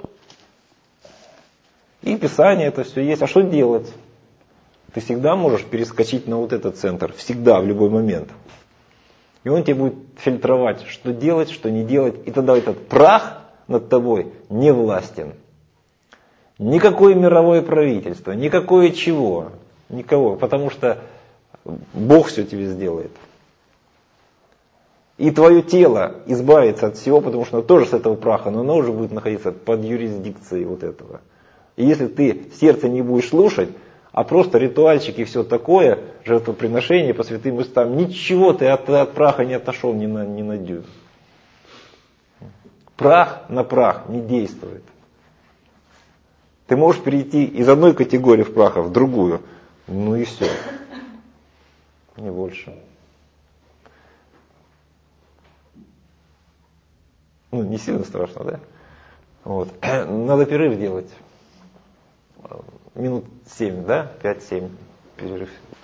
И Писание это все есть. А что делать? Ты всегда можешь перескочить на вот этот центр. Всегда, в любой момент. И он тебе будет фильтровать, что делать, что не делать. И тогда этот прах над тобой не властен. Никакое мировое правительство, никакое чего. Никого. Потому что Бог все тебе сделает. И твое тело избавится от всего, потому что оно тоже с этого праха, но оно уже будет находиться под юрисдикцией вот этого. И если ты сердце не будешь слушать, а просто ритуальчики и все такое, жертвоприношение по святым местам, ничего ты от, от праха не отошел ни на, ни на дюйм. Прах на прах не действует. Ты можешь перейти из одной категории в праха в другую, ну и все. Не больше. Ну, не сильно страшно, да? Вот. Надо перерыв делать. Минут семь, да? пять-семь перерыв.